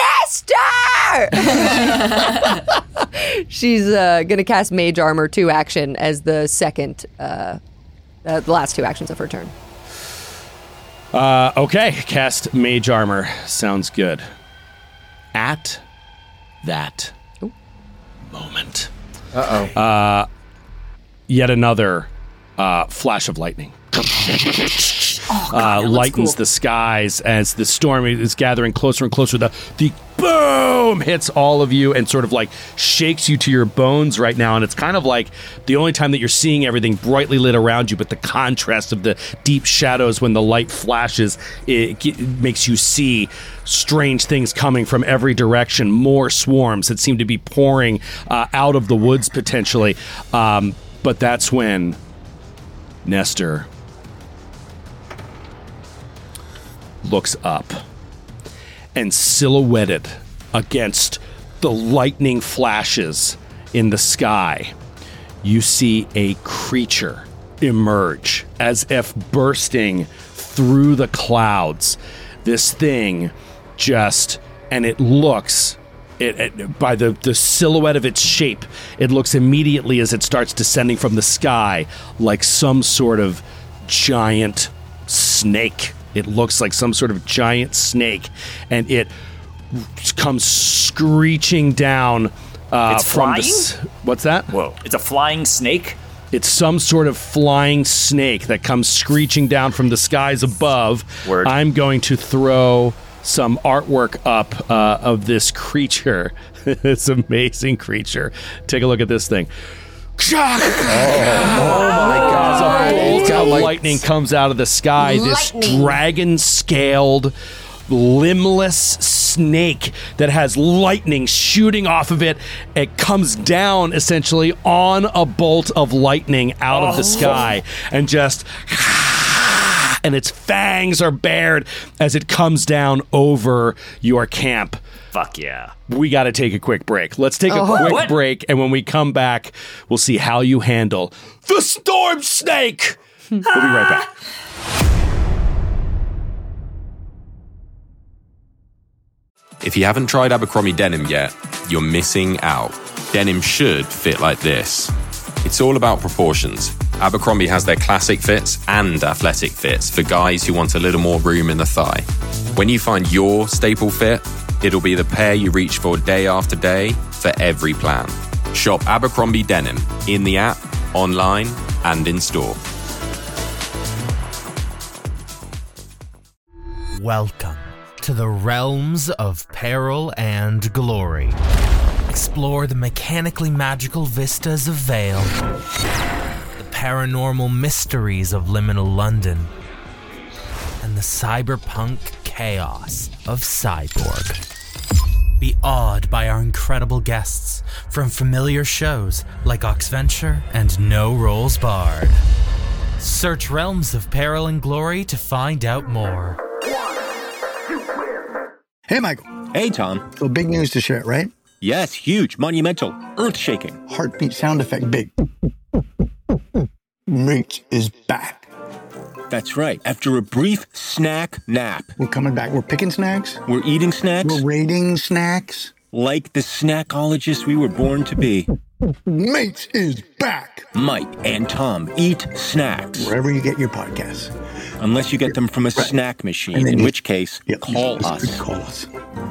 Nestor! She's going to cast Mage Armor 2 action as the second, the last 2 actions of her turn. Okay, cast Mage Armor. Sounds good. At that moment. Yet another flash of lightning. Lightens the skies as the storm is gathering closer and closer. The boom hits all of you and sort of like shakes you to your bones right now. And it's kind of like the only time that you're seeing everything brightly lit around you, but the contrast of the deep shadows when the light flashes, it makes you see strange things coming from every direction, more swarms that seem to be pouring out of the woods potentially. But that's when Nestor looks up, and silhouetted against the lightning flashes in the sky, you see a creature emerge as if bursting through the clouds. This thing it looks, by the silhouette of its shape, it looks immediately as it starts descending from the sky like some sort of giant snake. It looks like some sort of giant snake, and it comes screeching down it's from flying? What's that? Whoa. It's a flying snake? It's some sort of flying snake that comes screeching down from the skies above. Word. I'm going to throw some artwork up of this creature. This amazing creature. Take a look at this thing. Oh my God. As a bolt of lightning comes out of the sky, this dragon-scaled, limbless snake that has lightning shooting off of it. It comes down essentially on a bolt of lightning out of the sky and just... and its fangs are bared as it comes down over your camp. Fuck yeah. We got to take a quick break. Let's take a quick break, and when we come back, we'll see how you handle the storm snake. We'll be right back. If you haven't tried Abercrombie denim yet, you're missing out. Denim should fit like this. It's all about proportions. Abercrombie has their classic fits and athletic fits for guys who want a little more room in the thigh. When you find your staple fit, it'll be the pair you reach for day after day for every plan. Shop Abercrombie Denim in the app, online, and in store. Welcome to the realms of peril and glory. Explore the mechanically magical vistas of Vale, the paranormal mysteries of liminal London, and the cyberpunk chaos of Cyborg. Be awed by our incredible guests from familiar shows like Oxventure and No Rolls Barred. Search Realms of Peril and Glory to find out more. Hey, Michael. Hey, Tom. So big news to share, right? Yes, huge, monumental, earth-shaking. Heartbeat sound effect big. Mate is back. That's right. After a brief snack nap. We're coming back. We're picking snacks. We're eating snacks. We're rating snacks. Like the snackologists we were born to be. Mate is back. Mike and Tom eat snacks. Wherever you get your podcasts. Unless you get them from a snack machine, in which case, call us. Call us.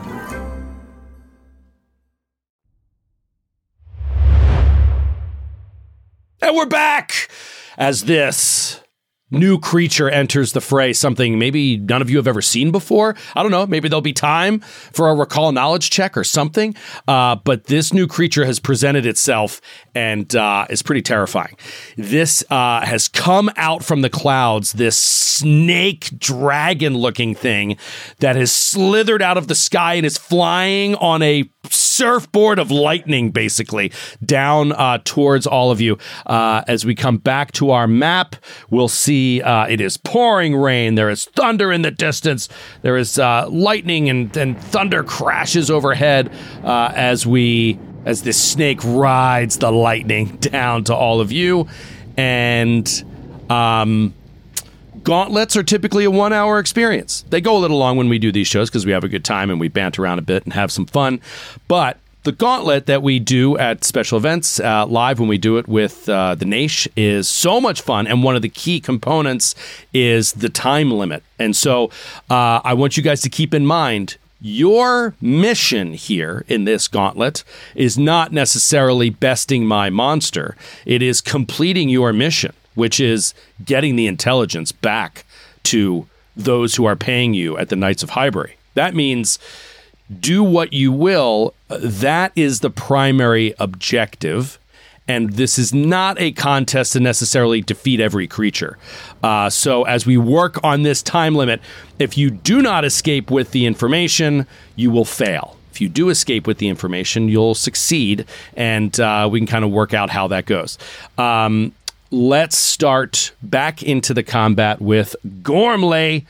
And we're back as this new creature enters the fray, something maybe none of you have ever seen before. I don't know. Maybe there'll be time for a recall knowledge check or something. But this new creature has presented itself and is pretty terrifying. This has come out from the clouds, this snake dragon looking thing that has slithered out of the sky and is flying on a surfboard of lightning, basically, down towards all of you. As we come back to our map, we'll see it is pouring rain. There is thunder in the distance. There is lightning and thunder crashes overhead as this snake rides the lightning down to all of you. And gauntlets are typically a 1 hour experience. They go a little long when we do these shows because we have a good time and we banter around a bit and have some fun. But The gauntlet that we do at special events live when we do it with the Naish is so much fun. And one of the key components is the time limit. And so I want you guys to keep in mind, your mission here in this gauntlet is not necessarily besting my monster. It is completing your mission, which is getting the intelligence back to those who are paying you at the Knights of Highbury. That means do what you will. That is the primary objective. And this is not a contest to necessarily defeat every creature. So as we work on this time limit, if you do not escape with the information, you will fail. If you do escape with the information, you'll succeed. And we can kind of work out how that goes. Let's start back into the combat with Gormley.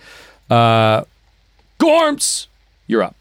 Gorms, you're up.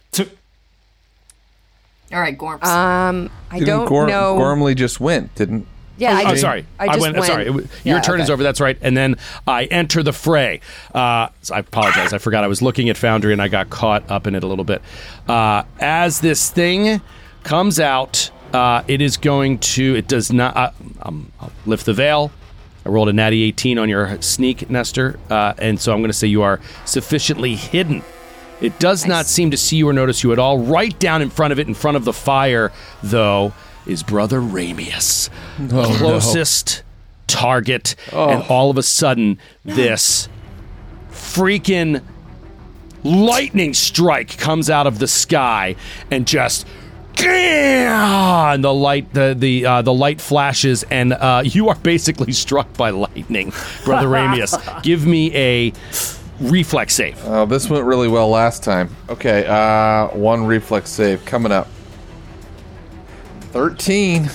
All right, Gorms. I don't know. Gormley just went, didn't? Yeah, I'm sorry. I went. Sorry, your turn is over. That's right. And then I enter the fray. So I apologize. I forgot I was looking at Foundry and I got caught up in it a little bit. As this thing comes out, it is going to. It does not. I'll lift the veil. I rolled a natty 18 on your sneak, Nestor, and so I'm going to say you are sufficiently hidden. It does not seem to see you or notice you at all. Right down in front of it, in front of the fire, though, is Brother Ramius. Closest target. And all of a sudden, this freaking lightning strike comes out of the sky and just... And the light flashes, and you are basically struck by lightning, Brother Ramius. Give me a... reflex save. Oh, this went really well last time. Okay, one reflex save coming up. 13.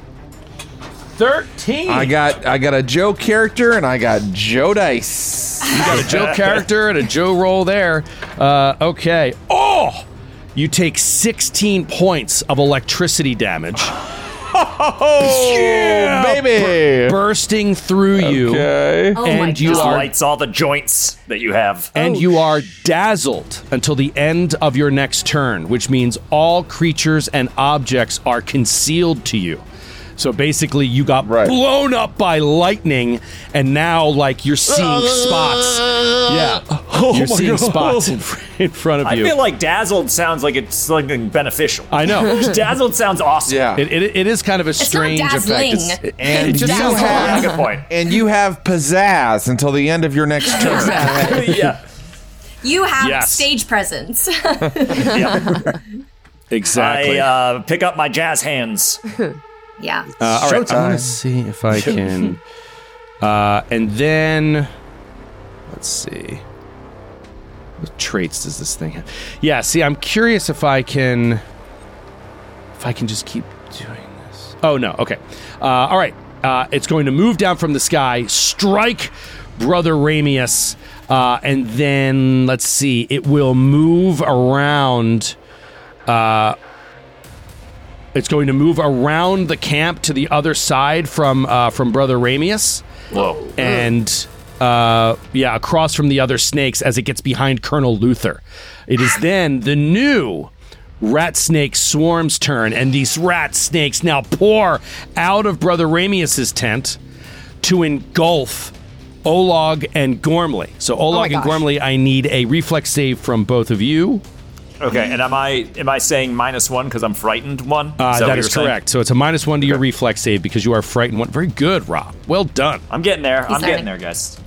13. I got a Joe character and I got Joe dice. You got a Joe character and a Joe roll there. Okay. Oh! You take 16 points of electricity damage. Oh, yeah, baby! Bursting through you. Okay. And you lights all the joints that you have. And you are dazzled until the end of your next turn, which means all creatures and objects are concealed to you. So basically, you got blown up by lightning, and now, like, you're seeing spots. Yeah. You're seeing spots in front of you. I feel like dazzled sounds like it's something beneficial. I know. Dazzled sounds awesome. Yeah. It is kind of a strange effect. Good point. And you have pizzazz until the end of your next turn. Yeah. You have stage presence. Exactly. I pick up my jazz hands. Yeah. All right, I'm going to see if I can... and then... Let's see. What traits does this thing have? Yeah, see, I'm curious if I can just keep doing this. Oh, no. Okay. All right. It's going to move down from the sky, strike Brother Ramius, and then, let's see, it will move around... It's going to move around the camp to the other side from Brother Ramius. Whoa. And, across from the other snakes as it gets behind Colonel Luther. It is then the new rat snake swarm's turn, and these rat snakes now pour out of Brother Ramius's tent to engulf Olag and Gormley. So Olag and Gormley, I need a reflex save from both of you. Okay, and am I saying -1 because I'm frightened one? That is correct. So it's a -1 to your reflex save because you are frightened one. Very good, Rob. Well done. I'm getting there. I'm getting there, guys.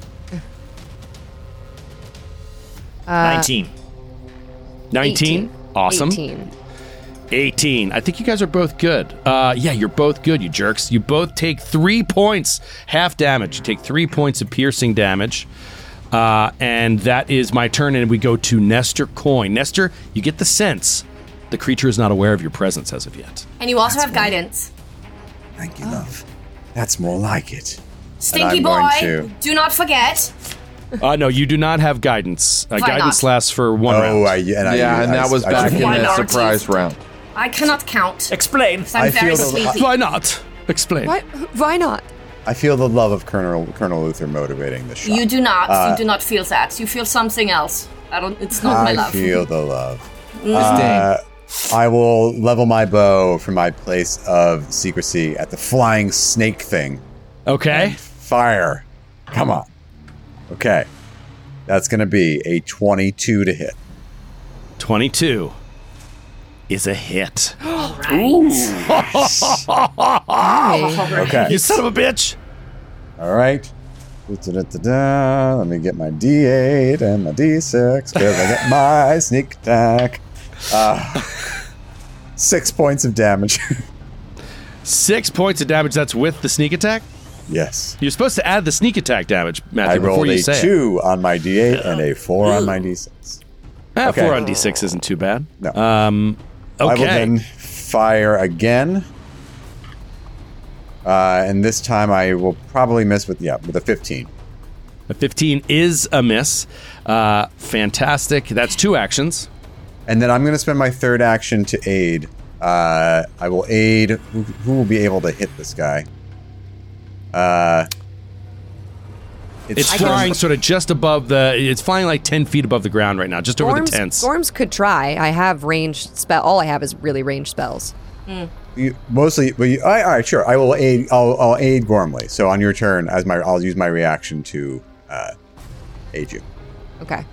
19. 19? Awesome. 18. I think you guys are both good. Yeah, you're both good, you jerks. You both take 3 points, half damage. You take 3 points of piercing damage. And that is my turn, and we go to Nestor Coin. Nestor, you get the sense the creature is not aware of your presence as of yet. And you also have guidance. Thank you, love. That's more like it. Stinky boy, do not forget. No, you do not have guidance. Guidance lasts for 1 round. And that was back in the surprise round. I cannot count. Explain. I'm very sleepy. Why not? Explain. Why not? I feel the love of Colonel Luther motivating the shot. You do not. You do not feel that. You feel something else. It's not my love. I feel the love. I will level my bow from my place of secrecy at the flying snake thing. Okay. Fire. Come on. Okay. That's going to be a 22 to hit. 22 is a hit. Right. Okay. You son of a bitch. All right. Let me get my D8 and my D6 because I get my sneak attack. 6 points of damage. 6 points of damage. That's with the sneak attack? Yes. You're supposed to add the sneak attack damage, Matthew, I before rolled you a say 2 on my D8 and a 4 on my D6. 4 on D6 isn't too bad. No. Okay. I will then fire again. And this time I will probably miss with a 15. A 15 is a miss. Fantastic. That's 2 actions. And then I'm going to spend my third action to aid. I will aid. Who will be able to hit this guy? It's flying sort of just above it's flying like 10 feet above the ground right now, just over the tents. Gorms could try. I have ranged spell. All I have is really ranged spells. All right, sure. I will aid. I'll aid Gormley. So on your turn, I'll use my reaction to aid you. Okay.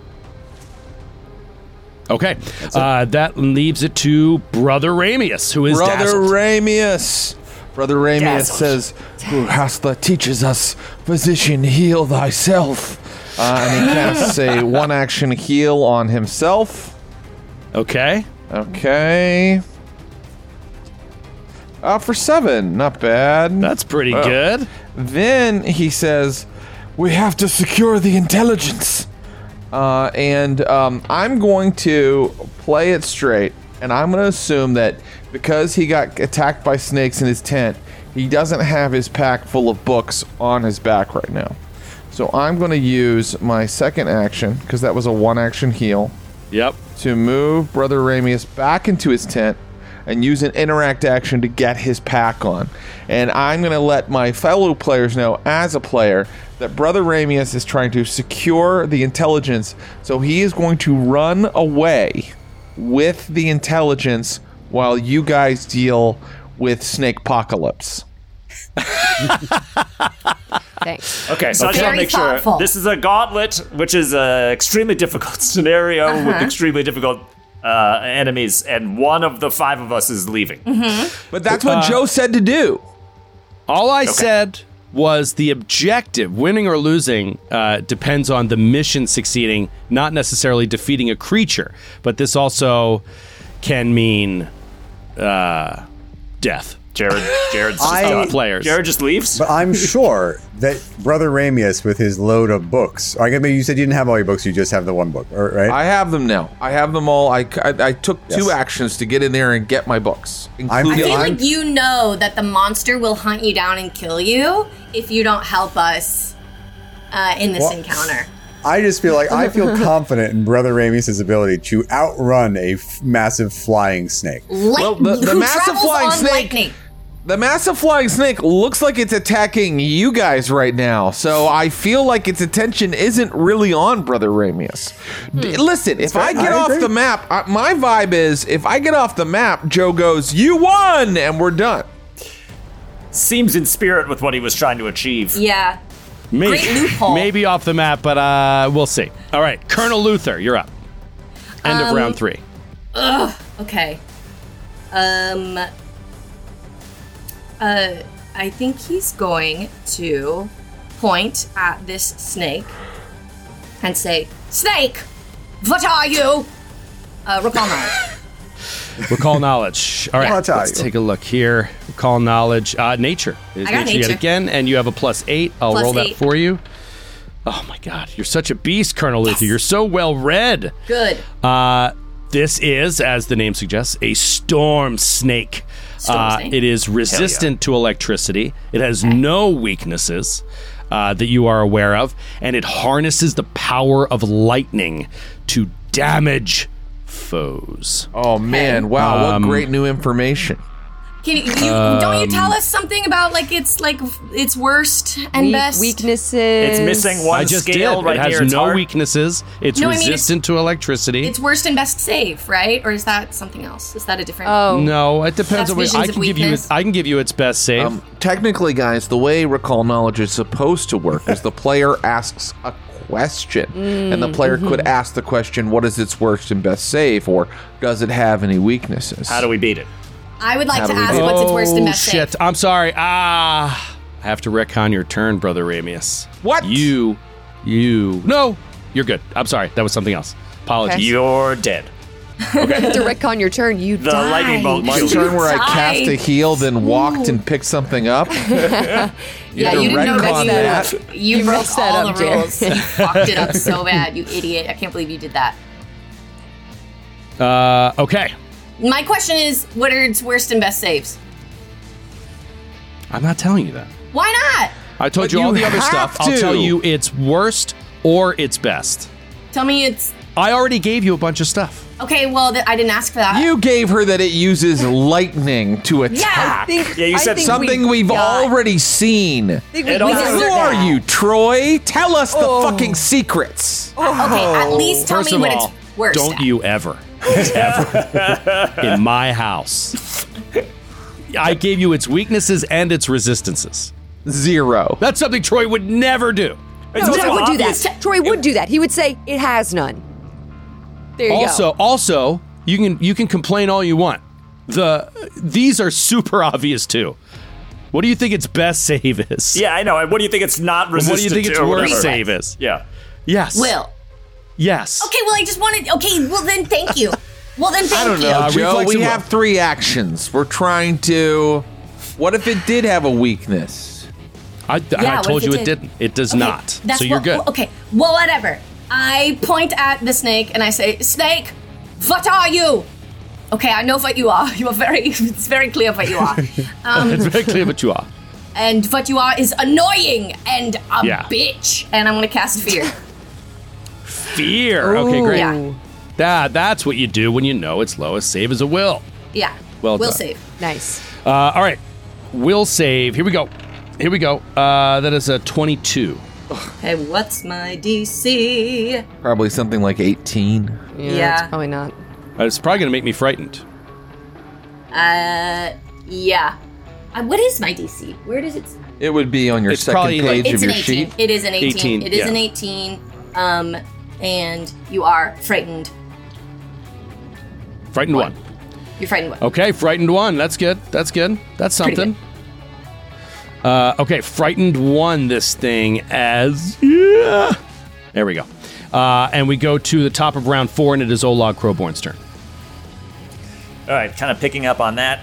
Okay. That leaves it to Brother Ramius, who is dazzled. Brother Ramius says, Hastha teaches us, physician, heal thyself. And he casts a 1-action heal on himself. Okay. For 7, not bad. That's pretty good. Then he says, we have to secure the intelligence. And I'm going to play it straight, and I'm going to assume that because he got attacked by snakes in his tent, he doesn't have his pack full of books on his back right now. So I'm going to use my second action, because that was a 1-action heal. Yep. To move Brother Ramius back into his tent and use an interact action to get his pack on. And I'm going to let my fellow players know, as a player, that Brother Ramius is trying to secure the intelligence, so he is going to run away with the intelligence while you guys deal with Snake Apocalypse. Thanks. Okay, so I just want to make sure. This is a gauntlet, which is an extremely difficult scenario with extremely difficult enemies, and one of the 5 of us is leaving. But that's what Joe said to do. All I said was the objective, winning or losing, depends on the mission succeeding, not necessarily defeating a creature. But this also can mean death. Jared's players. Jared just leaves. But I'm sure that Brother Ramius, with his load of books, I guess maybe you said you didn't have all your books, you just have the one book, right? I have them now. I have them all. I took 2 actions to get in there and get my books. I feel like you know that the monster will hunt you down and kill you if you don't help us in this encounter. I just feel like I feel confident in Brother Ramius' ability to outrun a massive flying snake. The massive flying snake. Lightning. The massive flying snake looks like it's attacking you guys right now, so I feel like its attention isn't really on Brother Ramius. Listen, if I get off the map, my vibe is, if I get off the map, Joe goes, "You won," and we're done. Seems in spirit with what he was trying to achieve. Yeah. Maybe, great loophole. Maybe off the map, but we'll see. All right, Colonel Luther, you're up. End of round 3. Okay. I think he's going to point at this snake and say, "Snake, what are you?" Recall knowledge. Recall knowledge. All right, let's take a look here. Recall knowledge. Nature. It is nature yet again, and you have a +8. I'll roll that for you. Oh my God, you're such a beast, Colonel Luther. You're so well read. Good. This is, as the name suggests, a storm snake. It is resistant to electricity. It has no weaknesses that you are aware of, and it harnesses the power of lightning to damage foes. Oh man, wow, what great new information. Don't you tell us something about its worst and best weaknesses? It's missing one I just scale did. right it has near its no heart. weaknesses. It's resistant to electricity. It's worst and best save, right? Or is that something else? Is that a different? No, it depends on what I can give you. I can give you its best save. Technically, guys, the way Recall Knowledge is supposed to work is the player asks a question, and the player could ask the question, "What is its worst and best save?" or "Does it have any weaknesses?" How do we beat it? I would like to ask what's its worst and best shit. save. I'm sorry. I have to retcon your turn, Brother Ramius. What? You. No, you're good. I'm sorry. That was something else. Apologies. Okay. You're dead. Okay. To retcon your turn, you The die. lightning bolt. My turn where I cast a heal, then walked and picked something up. Yeah, you didn't know that. You broke messed that all up, the Jen. rules. You fucked it up so bad, you idiot. I can't believe you did that. Okay. My question is, what are its worst and best saves? I'm not telling you that. Why not? I told But you all you the other have stuff. to. I'll tell you its worst or its best. Tell me it's... I already gave you a bunch of stuff. Okay, well, I didn't ask for that. You gave her that it uses lightning to attack. you said something we've already seen. It also- Who are you, Troy? Tell us the fucking secrets. Okay, at least tell First me of what all, it's worst don't at. you ever in my house. I gave you its weaknesses and its resistances. 0. That's something Troy would never do. No, Troy would do that. Troy would do that. He would say it has none. There you go. Also, you can complain all you want. These are super obvious too. What do you think its best save is? Yeah, I know. What do you think it's not resistant What do you think to its or worst whatever? save is? Yeah. Yes. Will. Yes. Okay, well, I just wanted... Okay, well, then thank you. Well, then thank I don't you. know, Joe. We reflexible. have 3 actions. We're trying to... What if it did have a weakness? I what told if you it it did? didn't. It does Okay, not. that's So you're what- good. Okay, well, whatever. I point at the snake and I say, Snake, what are you? Okay, I know what you are. You are it's very clear what you are. It's very clear what you are. And what you are is annoying and a Yeah. bitch. And I'm going to cast fear. Fear. Okay, great. Yeah. That's what you do when you know its lowest save is a will. Yeah. Well Will done. save. Nice. All right. Will save. Here we go. That is a 22. Okay, what's my DC? Probably something like 18. Yeah. It's probably not. It's probably going to make me frightened. Yeah. What is my DC? Where does it... It would be on your It's second probably page It's of an your 18. sheet. It is an 18. 18, It is yeah. an 18. And you are frightened. Frightened one. You're frightened what? Okay, frightened one. That's good. That's Pretty something. Okay, frightened one. This thing as there we go. And we go to the top of round 4, and it is Olog Crowborn's turn. All right, kind of picking up on that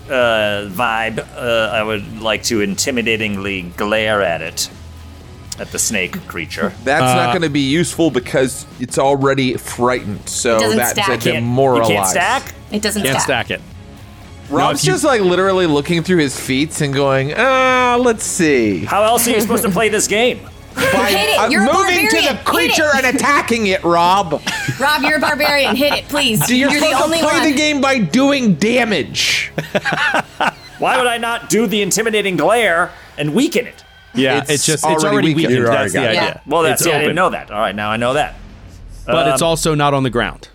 vibe, I would like to intimidatingly glare at it, at the snake creature. That's not going to be useful because it's already frightened. So It doesn't that's stack. a You can't- demoralize. You can't stack? It doesn't Can't stack. stack it. Rob's if you- just like literally looking through his feats and going, let's see. How else are you supposed to play this game? By Hit it. You're a moving to barbarian. the creature Hit it. and attacking it, Rob. Rob, you're a barbarian. Hit it, please. You're You're the supposed only to play one. the game by doing damage. Why would I not do the intimidating glare and weaken it? Yeah, It's it's already already weakened. weakened. You already That's the got it. idea. Well, that's It's I didn't open. know that. All right, now I know that. But it's also not on the ground.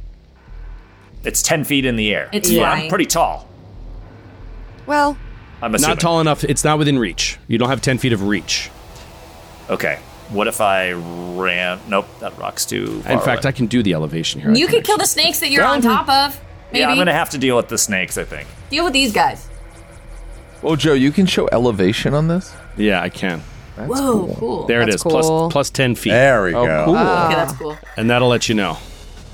It's 10 feet in the air. It's I'm flying. pretty tall. Well, I'm assuming. Not tall enough. It's not within reach. You don't have 10 feet of reach. Okay. What if I ran? Nope, that rock's too far In fact, away. I can do the elevation here. You could kill the snakes that you're on top of. Maybe. Yeah, I'm going to have to deal with the snakes, I think. Deal with these guys. Oh, Joe, you can show elevation on this? Yeah, I can. That's Whoa, cool. There That's it is. Plus- cool. plus 10 feet. There we go. cool. Okay, that's cool. And that'll let you know.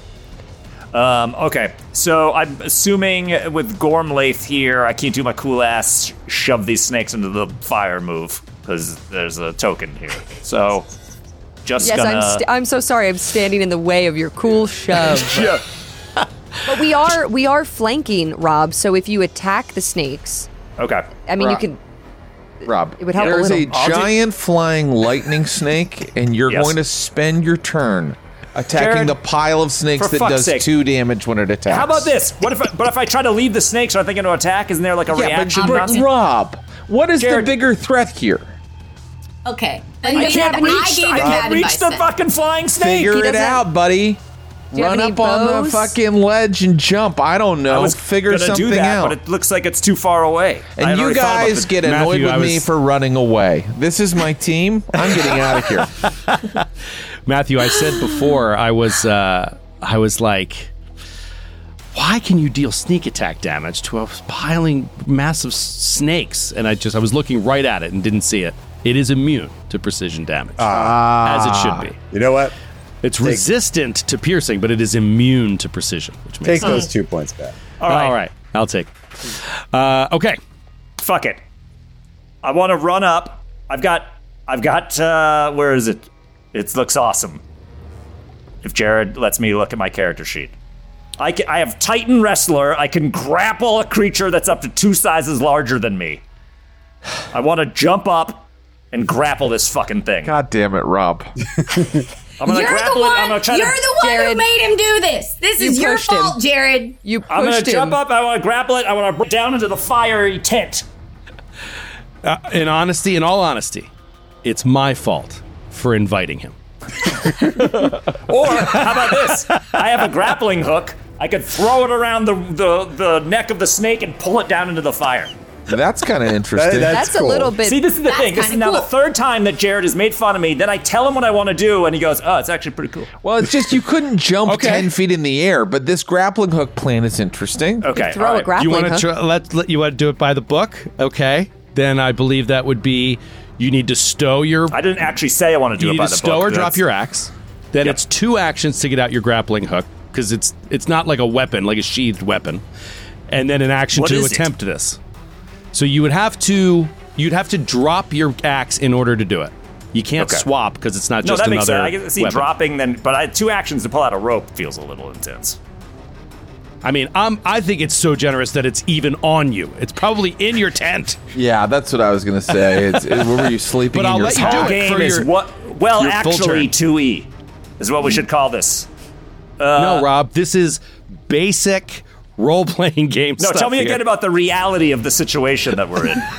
Okay, so I'm assuming with Gormlaith here, I can't do my cool ass shove these snakes into the fire move because there's a token here. So just yes, gonna. I'm so sorry. I'm standing in the way of your cool shove. Yeah. But we are flanking, Rob. So if you attack the snakes, Okay. I mean, Rob. you can. Rob, It would help a there's little. a giant flying lightning snake, and you're Yes. going to spend your turn Attacking Jared, the pile of snakes for that fuck's does sake. 2 damage when it attacks. How about this? What if I try to leave the snakes? Are they going to attack? Isn't there like a reaction? But Rob, what is Jared, the bigger threat here? Okay. I can't reach the fucking flying snake. Figure it out, buddy. you have Run any up on the bows? fucking ledge and jump. I don't know. I was Figure gonna something do that, out. but it looks like it's too far away. I had And you already thought about guys the- get annoyed Matthew, with me for running away. This is my team. I'm getting out of here. Matthew, I said before I was like, why can you deal sneak attack damage to a piling massive snakes? And I was looking right at it and didn't see it. It is immune to precision damage, as it should be. You know what? It's resistant to piercing, but it is immune to precision. Which makes Take those 2 points back. All right. All right, I'll take it. Okay. Fuck it. I want to run up. I've got. Where is it? It looks awesome. If Jared lets me look at my character sheet, I have Titan Wrestler. I can grapple a creature that's up to 2 sizes larger than me. I want to jump up and grapple this fucking thing. God damn it, Rob. I'm gonna grapple it. I'm gonna try You're the one who made him do this. This is your fault, Jared. You I'm gonna jump up. I want to grapple it. I want to down into the fiery tent. In all honesty, it's my fault for inviting him. Or how about this? I have a grappling hook. I could throw it around the neck of the snake and pull it down into the fire. That's kind of interesting. That's a little bit. See, this is the thing. This is now the 3rd time that Jared has made fun of me. Then I tell him what I want to do, and he goes, "Oh, it's actually pretty cool." Well, it's just you couldn't jump 10 feet in the air, but this grappling hook plan is interesting. Okay, throw a grappling You want hook. to you want to do it by the book? Okay, then I believe that would be you need to stow your. I didn't actually say I want to do you it need by to the stow book. or drop your axe. Then it's 2 actions to get out your grappling hook because it's not like a weapon, like a sheathed weapon, and then an action What to is it? attempt this. So you'd have to drop your axe in order to do it. You can't Okay. swap because it's not No, just that makes another sense. I can see weapon. dropping then, but 2 actions to pull out a rope feels a little intense. I mean, I think it's so generous that it's even on you. It's probably in your tent. Yeah, that's what I was going to say. Where were you sleeping But in I'll your let you tent? do it Game for is your- what? Well, your full actually, turn. 2E is what we should call this. No, Rob, this is basic role-playing game No, stuff tell me here. again about the reality of the situation that we're in.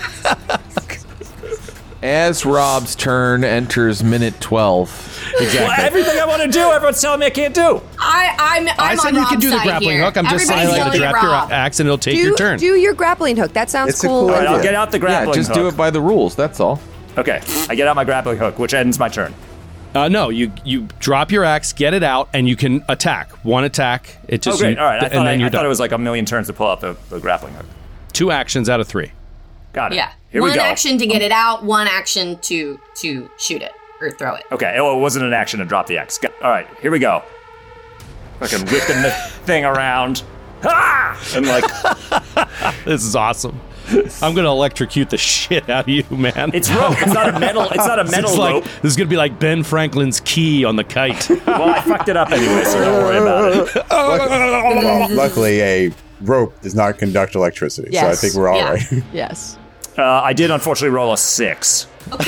As Rob's turn enters minute 12. Well, everything I want to do, everyone's telling me I can't do. I'm I said on you Rob's can do the side grappling here. hook. I'm just saying Everybody's you got to yelling drop at your Rob. axe and it'll take your turn. Do your grappling hook. That sounds It's a cool. cool All right, I'll idea. get out the grappling Yeah, just hook. do it by the rules. That's all. Okay, I get out my grappling hook, which ends my turn. No, you drop your axe, get it out, and you can attack. One attack. It just Oh, great. All right, I and then you're thought done. it was like a million turns to pull out the grappling hook. 2 actions out of 3. Got it. Yeah. Here One we go. action to get it out, one action to shoot it or throw it. Okay, oh, it wasn't an action to drop the axe. All right, here we go. Fucking whipping the thing around. Ah! And like, This is awesome. I'm gonna electrocute the shit out of you, man. it's rope. It's not a metal. It's not a metal It's like, rope. this is gonna be like Ben Franklin's key on the kite. Well, I fucked it up anyway, so don't worry about it. Luckily, a rope does not conduct electricity, so I Yes. think we're all Yeah. right. Yes. I did unfortunately roll a 6.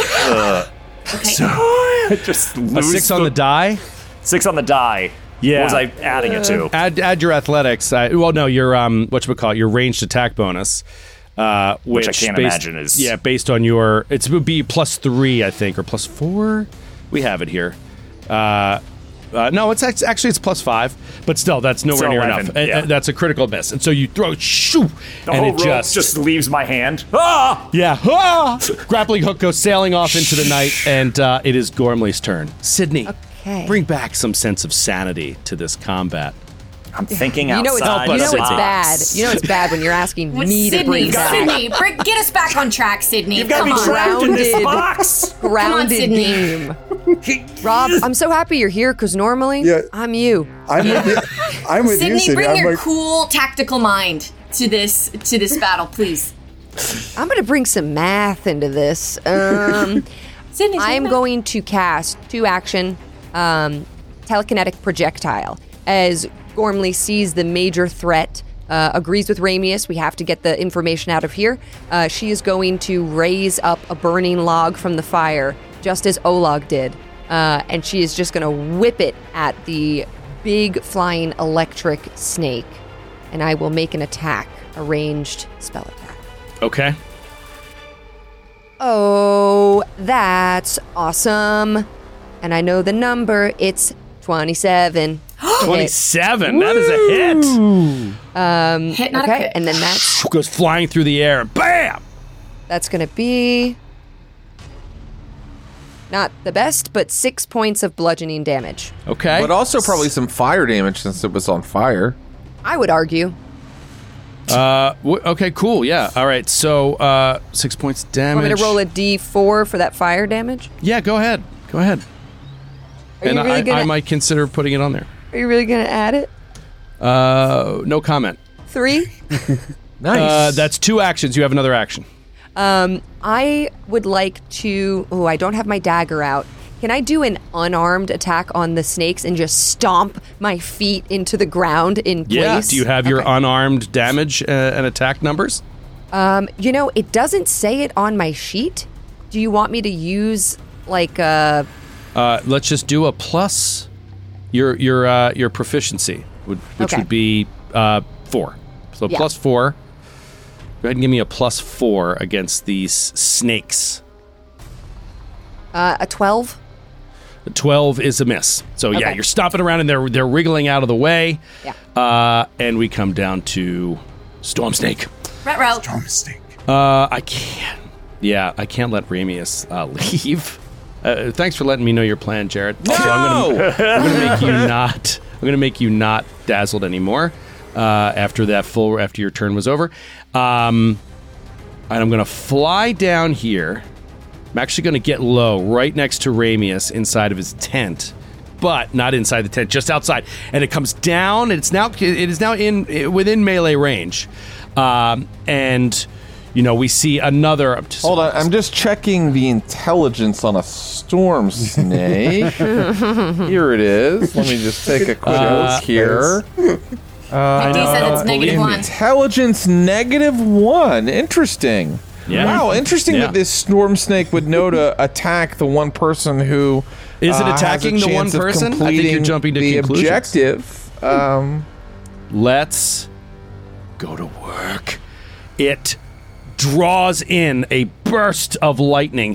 So I just A lose 6 on the die. 6 on the die. Yeah. What was I adding it to? Add your athletics. Your whatchamacallit, your ranged attack bonus. Which I can't imagine is... Yeah, based on your... It would be +3, I think, or +4? We have it here. No, it's actually it's +5, but still, that's nowhere So near 11, enough. yeah. That's a critical miss. And so you throw, shoo, The and whole it rope just leaves my hand. Ah! Yeah. Grappling hook goes sailing off into the night, and it is Gormley's turn. Sydney, bring back some sense of sanity to this combat. I'm thinking You know it's outside you know the it's box. bad. You know it's bad when you're asking me to bring back. Sydney, get us back on track, Sydney. You've got me Come on. trapped in this box. Grounded Sydney. game. Rob, I'm so happy you're here because normally I'm you. I'm with you. I'm with Sydney, you, Sydney. bring I'm your like, cool tactical mind to this battle, please. I'm going to bring some math into this. Sydney, I'm going to cast 2 action telekinetic projectile as Gormley sees the major threat. Agrees with Ramius. We have to get the information out of here. She is going to raise up a burning log from the fire, just as Olag did. and she is just going to whip it at the big flying electric snake. And I will make an attack, a ranged spell attack. Okay. Oh, that's awesome. And I know the number. It's 27. 27. That is a hit. Hit, not a okay, crit. and then that Goes flying through the air. Bam! that's going to be not the best, but 6 points of bludgeoning damage. Okay. But also probably some fire damage since it was on fire. I would argue. Okay, cool. Yeah. All right. So 6 points damage. Want me to roll a d4 for that fire damage? Yeah, go ahead. Go ahead. Are And you really I gonna, might consider putting it on there. Are you really going to add it? No comment. 3? Nice. That's 2 actions. You have another action. I would like to... Oh, I don't have my dagger out. Can I do an unarmed attack on the snakes and just stomp my feet into the ground in place? Yeah. Do you have your unarmed damage and attack numbers? It doesn't say it on my sheet. Do you want me to use like a... Let's just do a plus your proficiency, which would be 4. So Yeah. plus 4. Go ahead and give me a plus 4 against these snakes. a 12? 12 is a miss. So yeah, Okay. you're stomping around and they're wriggling out of the way. Yeah. And we come down to Storm Snake. Ruh-roh. Storm Snake. I can't. Yeah, I can't let Ramius leave. Thanks for letting me know your plan, Jared. No! Also, I'm gonna make you not dazzled anymore. After your turn was over, and I'm gonna fly down here. I'm actually gonna get low, right next to Ramius, inside of his tent, but not inside the tent, just outside. And it comes down. And it is now within melee range, and. We see another... Hold on, I'm just checking the intelligence on a storm snake. Here it is. Let me just take a quick look here. I said it's -1. Intelligence -1. Interesting. Yeah. Wow, interesting that this storm snake would know to attack the one person who Is it has a attacking the one chance of person? I think you're completing jumping to the conclusions. objective. Let's go to work. It draws in a burst of lightning,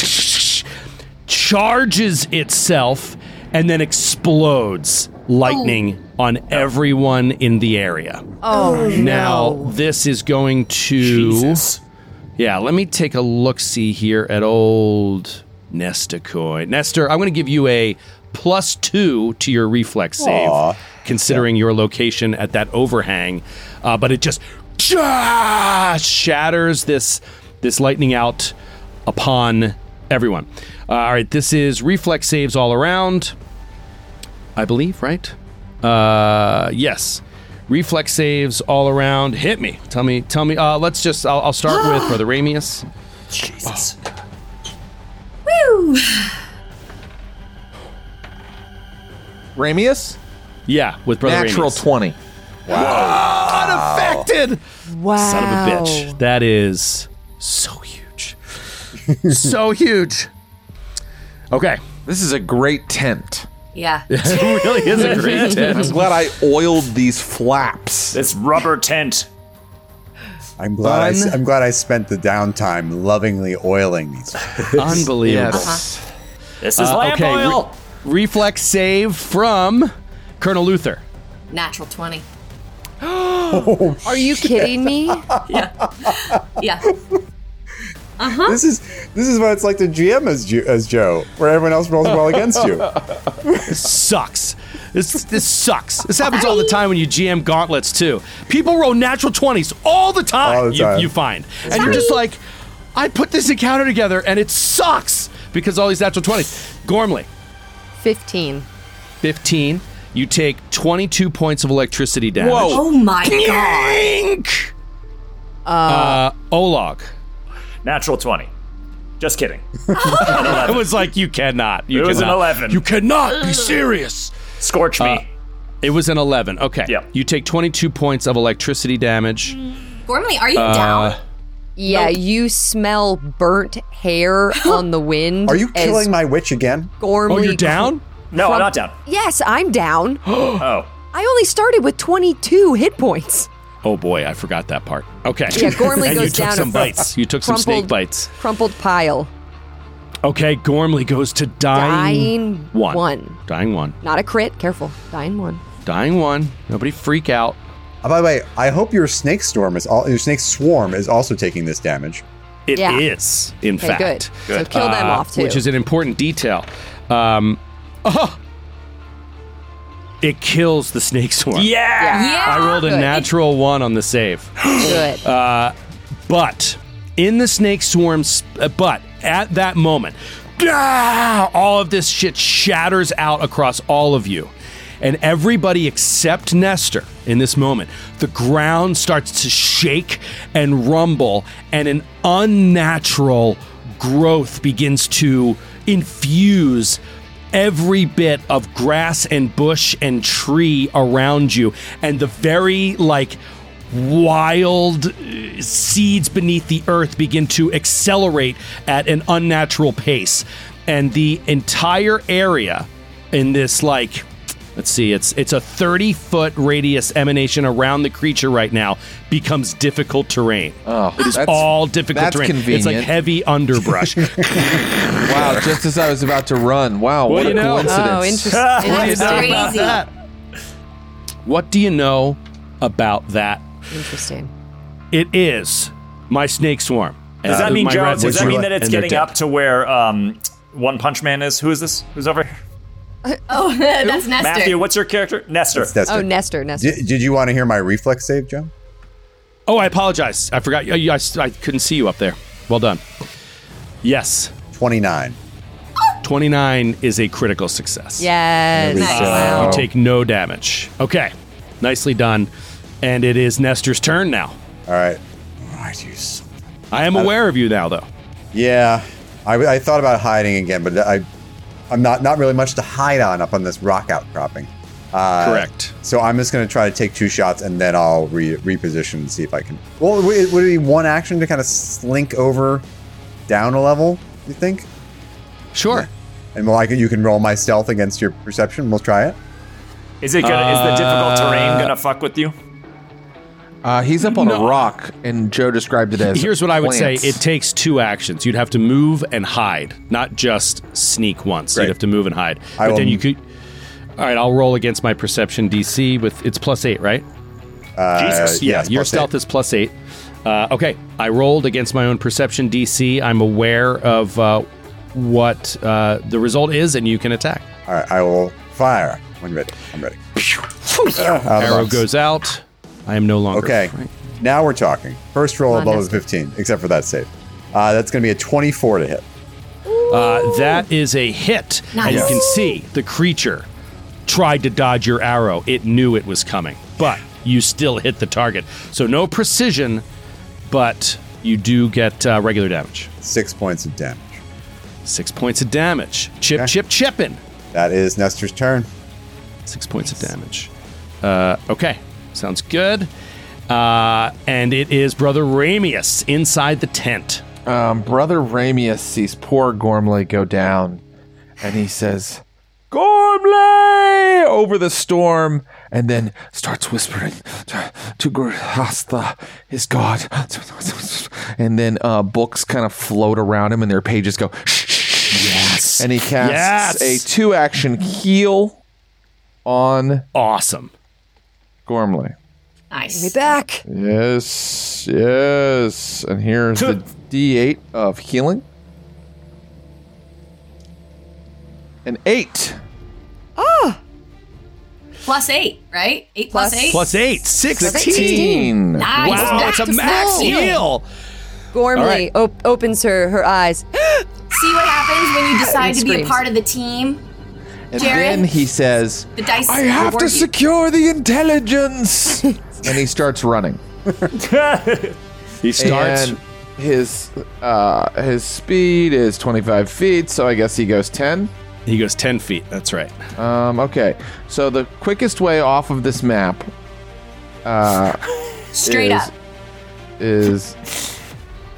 charges itself, and then explodes lightning on everyone in the area. Oh, Now, this is going to... Jesus. Yeah, let me take a look-see here at old Nestacoin. Nestor, I'm going to give you a +2 to your reflex save, considering your location at that overhang. But it just shatters this lightning out upon everyone. All right, this is reflex saves all around, I believe, right? Yes. Reflex saves all around. Hit me. Tell me. I'll start with Brother Ramius. Jesus. Woo! Ramius? Yeah, with Brother Natural Ramius. 20. Wow. Unaffected. Wow. Son of a bitch. That is so huge. So huge. Okay. This is a great tent. Yeah. It really is a great tent. I'm glad I oiled these flaps. This rubber tent. I'm glad I spent the downtime lovingly oiling these. Unbelievable. Yes. This is lamp oil. Reflex save from Colonel Luther. Natural 20. Are you kidding me? Yeah. This is what it's like to GM as Joe, where everyone else rolls well against you. This sucks. This sucks. This happens all the time when you GM gauntlets too. People roll natural 20s all the time. All the time. You find, and you're just like, I put this encounter together and it sucks because all these natural 20s. Gormley, 15. 15. You take 22 points of electricity damage. Whoa. Oh my god. Olag. Natural 20. Just kidding. I was like, you cannot. It was an 11. You cannot be serious. Scorch me. It was an 11. Okay. Yep. You take 22 points of electricity damage. Gormley, are you down? Yeah, you smell burnt hair on the wind. Are you killing my witch again? Gormley. Oh, you're down? No, I'm not down. Yes, I'm down. Oh. I only started with 22 hit points. Oh boy, I forgot that part. Okay. Yeah, Gormley and goes you took down some a bites. You took some snake bites. Crumpled pile. Okay, Gormley goes to dying one. Dying one. Not a crit. Careful. Dying one. Dying one. Nobody freak out. By the way, I hope your snake swarm is also taking this damage. It is, in Okay, fact. good. So kill them off, too. Which is an important detail. It kills the snake swarm. Yeah. I rolled a Good. natural 1 on the save. Good. But in the snake swarms, but at that moment, all of this shit shatters out across all of you. And everybody except Nestor in this moment, the ground starts to shake and rumble, and an unnatural growth begins to infuse every bit of grass and bush and tree around you. And the very, wild seeds beneath the earth begin to accelerate at an unnatural pace. And the entire area in this, let's see, it's a 30-foot radius emanation around the creature right now becomes difficult terrain. Oh, it is all difficult terrain. Convenient. It's like heavy underbrush. Wow, just as I was about to run. Wow, what a coincidence. Oh, interesting. What do you know That's about crazy. that? What do you know about that? Interesting. It is my snake swarm. Does that mean, My Joe, red does that witch mean that it's and they're getting dead. up to where One Punch Man is? Who is this? Who's over here? Oh, that's Nestor. Matthew, what's your character? Nestor. It's Nestor. Oh, Nestor. Did you want to hear my reflex save, Joe? Oh, I apologize. I forgot. I couldn't see you up there. Well done. Yes. 29. 29 is a critical success. Yes. Nice. You take no damage. Okay. Nicely done. And it is Nestor's turn now. All right. I am aware of you now, though. Yeah. I thought about hiding again, but I'm not really much to hide up on this rock outcropping. Correct. So I'm just going to try to take 2 shots, and then I'll reposition and see if I can. Well, would it be one action to kind of slink over down a level, you think? Sure. Yeah. And you can roll my stealth against your perception. We'll try it. Is the difficult terrain gonna fuck with you? He's up on a rock, and Joe described it as Here's what I would say. plants. It takes 2 actions. You'd have to move and hide, not just sneak once. Great. You'd have to move and hide. I But will- then you could... All right, I'll roll against my perception DC with... It's +8, right? Jesus. Yeah, Yes, your +8. stealth is +8. Okay, I rolled against my own perception DC. I'm aware of what the result is, and you can attack. All right, I will fire when you're ready. I'm ready. Arrow goes out. I am no longer. Okay, now we're talking. First roll Come on, above a 15, except for that save. That's going to be a 24 to hit. That is a hit. Nice. And you can see the creature tried to dodge your arrow. It knew it was coming, but you still hit the target. So no precision, but you do get regular damage. 6 points of damage. 6 points of damage. Chipping. That is Nestor's turn. 6 points of damage. Okay, sounds good. And it is Brother Ramius inside the tent. Brother Ramius sees poor Gormley go down, and he says, Gormley! Over the storm, and then starts whispering to Grasta, his god. And then books kind of float around him, and their pages go, Yes. and he casts a 2-action heal on Gormley. Nice. Be back. Yes. And here's the D8 of healing. An 8. +8, right? 8 plus 8? +8. 16. 16. Nice. Wow, Back it's a to max full. heal. Gormley opens her eyes. See what happens when you decide And to be a screams. part of the team? And Jared? then he says, The dice I have to reward you. secure the intelligence. And he starts running. He starts. And his speed is 25 feet, so I guess he goes 10. He goes 10 feet. That's right. Okay. So the quickest way off of this map Straight up. is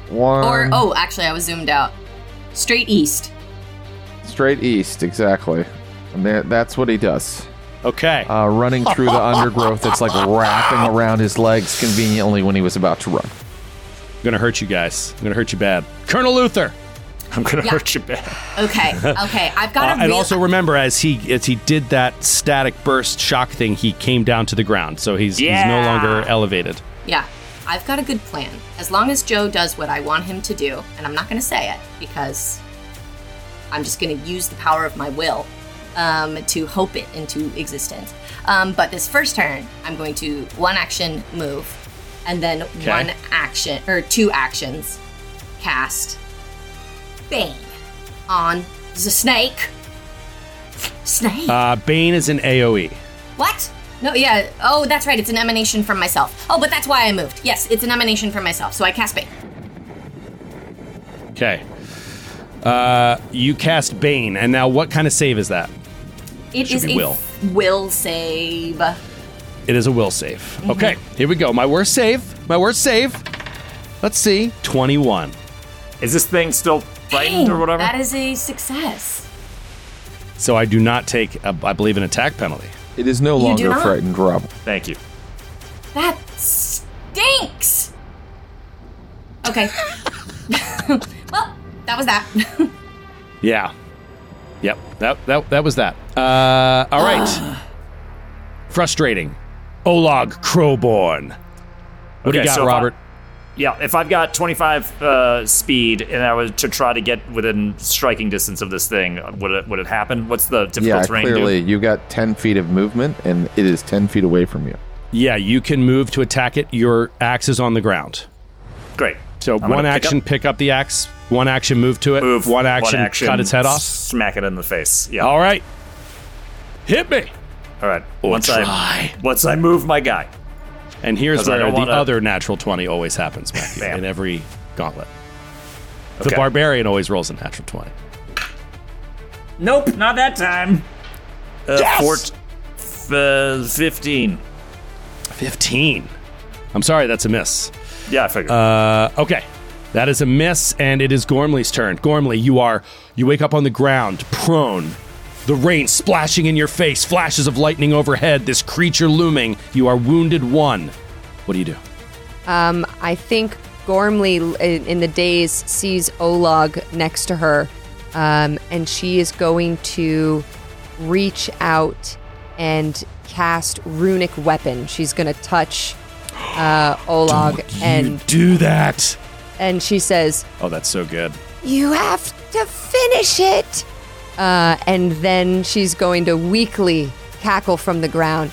One. Or, actually, I was zoomed out. Straight east. Straight east, exactly. And that's what he does. Okay. Running through the undergrowth that's like wrapping around his legs conveniently when he was about to run. I'm going to hurt you guys. I'm going to hurt you bad. Colonel Luther. I'm going to hurt you bad. Okay. I've got and also remember, as he did that static burst shock thing, he came down to the ground. So he's no longer elevated. Yeah. I've got a good plan. As long as Joe does what I want him to do, and I'm not going to say it because I'm just going to use the power of my will to hope it into existence. But this first turn, I'm going to 1 action move, and then 1 action, or 2 actions, cast Bane on the snake. Bane is an AoE. What? No, yeah. Oh, that's right. It's an emanation from myself. Oh, but that's why I moved. Yes, it's an emanation from myself. So I cast Bane. Okay. You cast Bane, and now what kind of save is that? It is a will save. It is a will save. Mm-hmm. Okay, here we go. My worst save. Let's see. 21. Is this thing still frightened or whatever? That is a success. So I do not take, I believe, an attack penalty. It is no longer frightened, Rob. Thank you. That stinks. Okay. Well, that was that. Yeah. Yep. That was that. All right. Frustrating. Olag Crowborn. What do you got, Robert? If I've got 25 speed and I was to try to get within striking distance of this thing, would it happen? What's the difficult terrain? Yeah, clearly you got 10 feet of movement and it is 10 feet away from you. Yeah, you can move to attack it. Your axe is on the ground. Great. So one action, pick up the axe. One action, move to it. Move. One action, cut its head off. Smack it in the face. Yeah. All right. Hit me. All right. Once I move my guy. And here's where the other natural 20 always happens, Matthew, in every gauntlet. The barbarian always rolls a natural 20. Nope, not that time. 15. 15. I'm sorry, that's a miss. Yeah, I figured. Okay. That is a miss, and it is Gormley's turn. Gormley, you wake up on the ground, prone. The rain splashing in your face, flashes of lightning overhead, this creature looming. You are wounded 1. What do you do? I think Gormley, in the daze, sees Olag next to her, and she is going to reach out and cast Runic Weapon. She's going to touch Olag and do that. And she says, "Oh, that's so good. You have to finish it." And then she's going to weakly cackle from the ground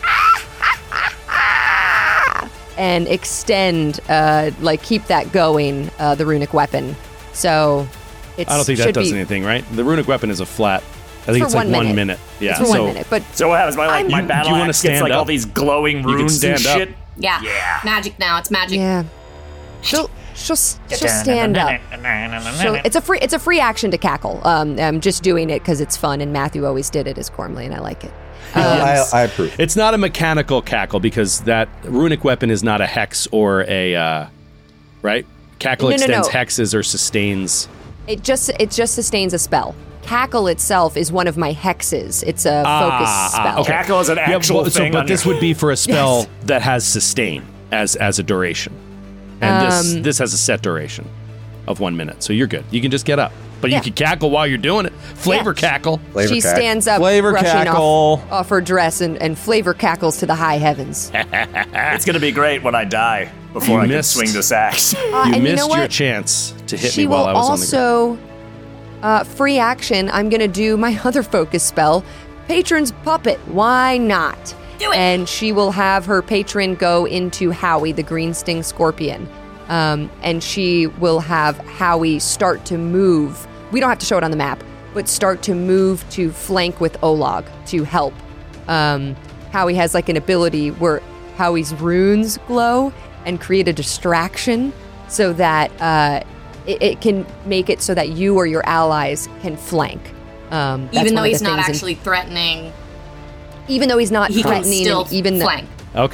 and extend, keep that going, the Runic Weapon. So I don't think that does anything, right? The Runic Weapon is a flat. I think it's like 1 minute. Yeah. It's for 1 minute. But so what happens? My battle axe gets like all these glowing runes and shit. Yeah. Magic now. It's magic. Yeah. She'll stand up. It's a free action to cackle. I'm just doing it because it's fun, and Matthew always did it as Gormley, and I like it. I approve. It's not a mechanical cackle because that Runic Weapon is not a hex or a right. Cackle extends hexes or sustains. It just sustains a spell. Cackle itself is one of my hexes. It's a focus spell. Okay. Cackle is an actual thing. But this would be for a spell that has sustain as a duration. And this has a set duration of 1 minute. So you're good. You can just get up. But you can cackle while you're doing it. Flavor cackle. She stands up, brushing off her dress, and flavor cackles to the high heavens. It's going to be great when I die before I can swing this axe. You missed your chance to hit me while I was on the ground. She will also, free action, I'm going to do my other focus spell, Patron's Puppet. Why not? Do it. And she will have her patron go into Howie, the green sting scorpion. And she will have Howie start to move. We don't have to show it on the map, but start to move to flank with Olag to help. Howie has like an ability where Howie's runes glow and create a distraction so that it can make it so that you or your allies can flank. Even though he's not actually threatening. Even though he's not threatening, still even flank. Okay.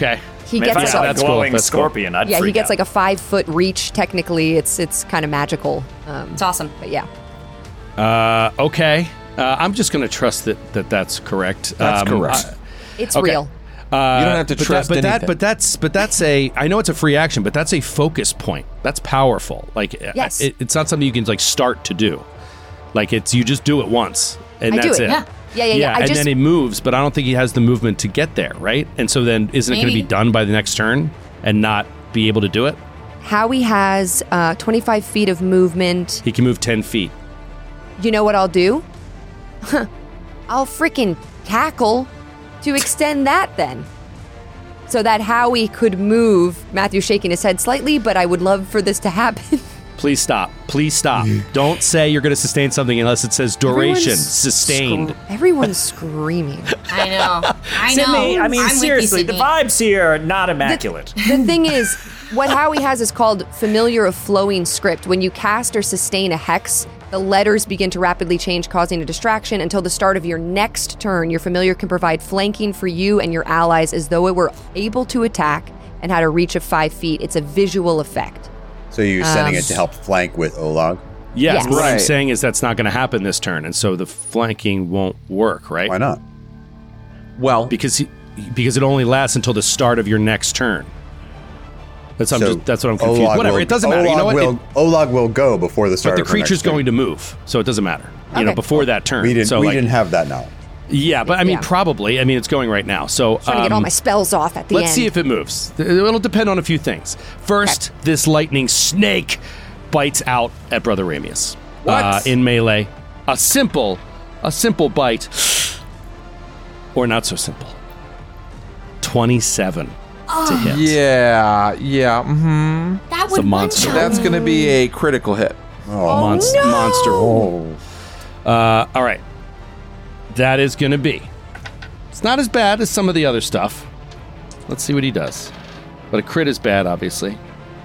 He if I gets saw like a glowing scorpion, I'd he freak gets out. like a 5-foot reach. Technically, it's kind of magical. It's awesome. But yeah. Okay. I'm just going to trust that's correct. That's correct. It's okay. real. You don't have to trust anything. But that's a. I know it's a free action, but that's a focus point. That's powerful. Like, Yes. it's not something you can like start to do. Like you just do it once, and I do that's it, it. Yeah. And then it moves, but I don't think he has the movement to get there, right? And so then, isn't it going to be Maybe. done by the next turn and not be able to do it? Howie has 25 feet of movement. He can move 10 feet. You know what I'll do? I'll freaking tackle to extend that then. So that Howie could move. Matthew's shaking his head slightly, but I would love for this to happen. Please stop. Please stop. Don't say you're going to sustain something unless it says duration, Everyone's sustained. Everyone's screaming. I know. Sydney, I mean, I'm with you, seriously, the Sydney. vibes here are not immaculate. The thing is, what Howie has is called Familiar of Flowing Script. When you cast or sustain a hex, the letters begin to rapidly change, causing a distraction. Until the start of your next turn, your familiar can provide flanking for you and your allies as though it were able to attack and had a reach of 5 feet. It's a visual effect. So you're sending it to help flank with Olag? Yes, Yes. what I'm Right. saying is that's not going to happen this turn, and so the flanking won't work, right? Why not? Well, Because it only lasts until the start of your next turn. That's what I'm confused. Olag Whatever, will- it doesn't matter. You know what? Olag will go before the start But the of her next creature's turn. going to move, so it doesn't matter. You know, Okay. before that turn. We didn't, so we like, didn't have that now. Yeah, but I mean, Yeah. probably. I mean, it's going right now. So Trying to get all my spells off at the let's end. see if it moves. It'll depend on a few things. First, this lightning snake bites out at Brother Ramius. What? In melee. A simple bite. Or not so simple. 27 to hit. yeah. Mm-hmm. That It's would a monster. That's going to be a critical hit. Monster. All right. That is going to be. It's not as bad as some of the other stuff. Let's see what he does. But a crit is bad, obviously.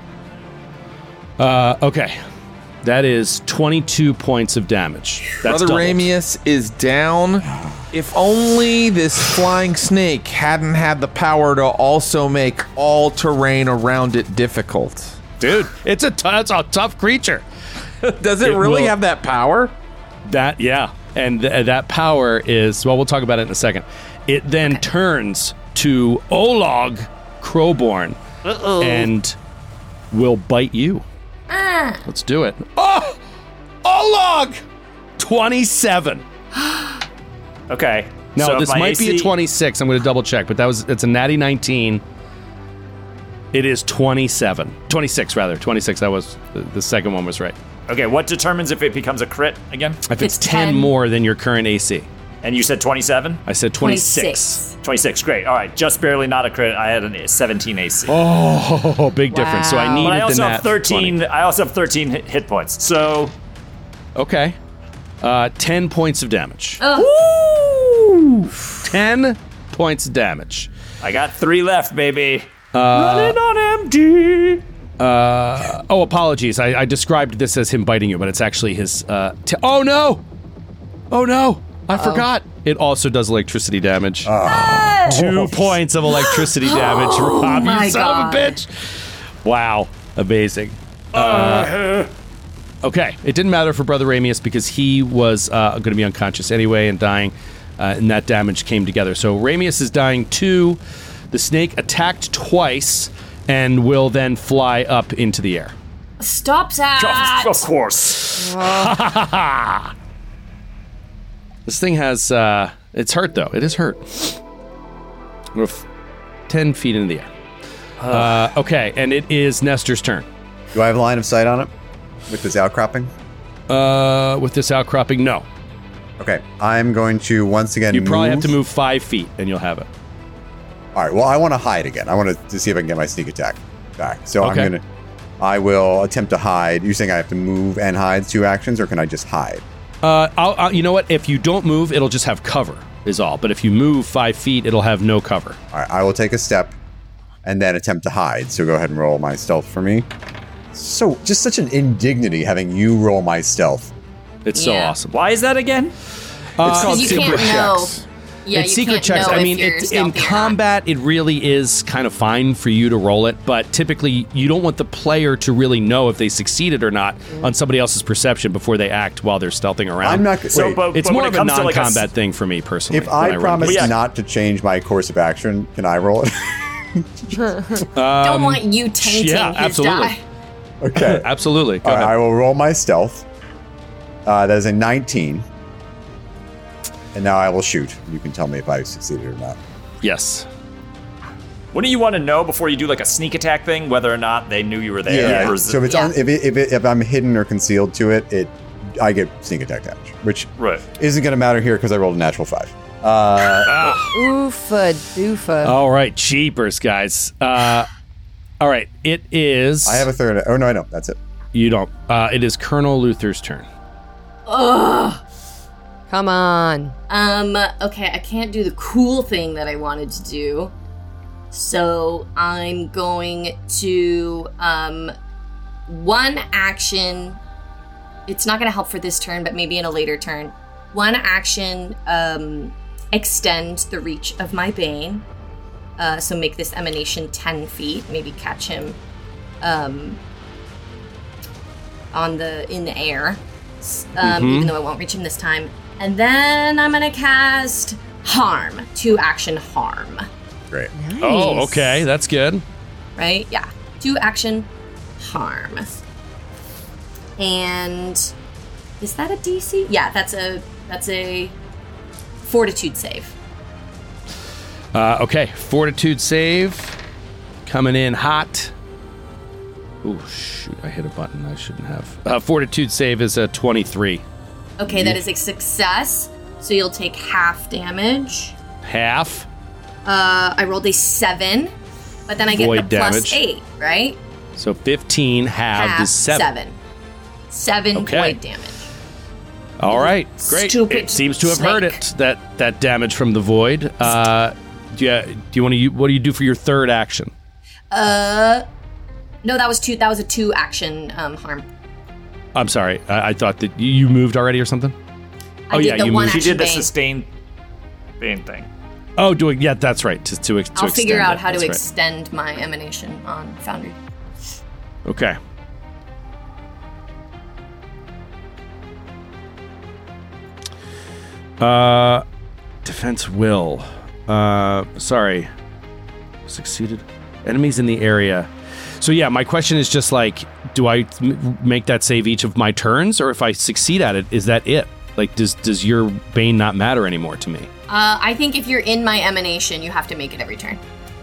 Okay. That is 22 points of damage. That's Brother doubled. Ramius is down. If only this flying snake hadn't had the power to also make all terrain around it difficult. Dude, it's a tough creature. Does it really will- have that power? Yeah. And that power is, well, we'll talk about it in a second. It then turns to Olag Crowborn and will bite you. Let's do it. Oh! Olag! 27. Okay. No, so if this my might be a AC 26. I'm going to double check, but it's a natty 19. It is 27. 26, rather. 26. That was, the second one was right. Okay, what determines if it becomes a crit again? If it's 10 more than your current AC. And you said 27? I said 26. 26, great. All right, just barely not a crit. I had a 17 AC. Oh, big difference. So I needed But I also the have nat 13. 20. I also have 13 hit points. So Okay. 10 points of damage. Ugh. 10 points of damage. I got 3 left, baby. Running on empty. Oh, apologies. I described this as him biting you, but it's actually his. Oh no! Oh no! I forgot. It also does electricity damage. 2 points of electricity damage. Rob, my you son of a God. bitch! Wow, amazing. Okay, it didn't matter for Brother Ramius because he was going to be unconscious anyway and dying, and that damage came together. So Ramius is dying too. The snake attacked twice and will then fly up into the air. Stop that. Of course. This thing has, it's hurt though. It is hurt. We're 10 feet into the air. Okay, and it is Nestor's turn. Do I have line of sight on it with this outcropping? With this outcropping, no. Okay, I'm going to once again You probably have to move 5 feet and you'll have it. All right, well, I want to hide again. I want to see if I can get my sneak attack back. So Okay. I will attempt to hide. You're saying I have to move and hide 2 actions, or can I just hide? You know what? If you don't move, it'll just have cover, is all. But if you move 5 feet, it'll have no cover. All right, I will take a step and then attempt to hide. So go ahead and roll my stealth for me. So, just such an indignity having you roll my stealth. It's so awesome. Why is that again? It's called you secret can't know. checks. Yeah, it's you secret can't checks. know I if mean, you're in stealthy or not. combat, it really is kind of fine for you to roll it, but typically you don't want the player to really know if they succeeded or not on somebody else's perception before they act while they're stealthing around. I'm not. So, wait, but it's when more it of a comes to, like, non-combat thing for me personally. if when I run promise games. not to change my course of action, can I roll it? Don't want you tainting yeah, his absolutely. die. Okay. Absolutely. Go All right, ahead. I will roll my stealth. That is a 19. And now I will shoot. You can tell me if I succeeded or not. Yes. Wouldn't you want to know before you do like a sneak attack thing whether or not they knew you were there? Yeah. Or is So if it- it's on, if I'm hidden or concealed to it, I get sneak attack damage, which isn't going to matter here because I rolled a natural 5. Oofa doofa. All right, cheapers, guys. All right, it is. I have a third. Oh no, I don't. That's it. You don't. It is Colonel Luther's turn. Ugh. Come on. Okay, I can't do the cool thing that I wanted to do. So I'm going to, one action. It's not going to help for this turn, but maybe in a later turn. One action, extend the reach of my Bane. So make this emanation 10 feet. Maybe catch him, in the air. Even though I won't reach him this time. And then I'm gonna cast Harm. 2 action Harm. Great. Nice. Oh, okay, that's good. Right? Yeah. 2 action Harm. And is that a DC? Yeah, that's a Fortitude save. Okay, Fortitude save coming in hot. Oh shoot! I hit a button I shouldn't have. Fortitude save is a 23. Okay, that is a success. So you'll take half damage. Half. I rolled a 7, but then I get Void the plus damage. 8, right? So 15 halved is 7. 7 Okay. void damage. All right, great. Stupid It seems to have snake. hurt it. That damage from the void. Do you want to? What do you do for your third action? No, that was 2. That was a 2 action Harm. I'm sorry. I thought that you moved already or something. I did the you one moved. She did the Bane. sustained Bane thing. Oh, doing yeah, that's right. To I'll figure extend out it. how to That's right. extend my emanation on Foundry. Okay. Defense will. Sorry. Succeeded. Enemies in the area. So yeah, my question is just like, do I make that save each of my turns, or if I succeed at it, is that it? Like, does your Bane not matter anymore to me? I think if you're in my emanation, you have to make it every turn.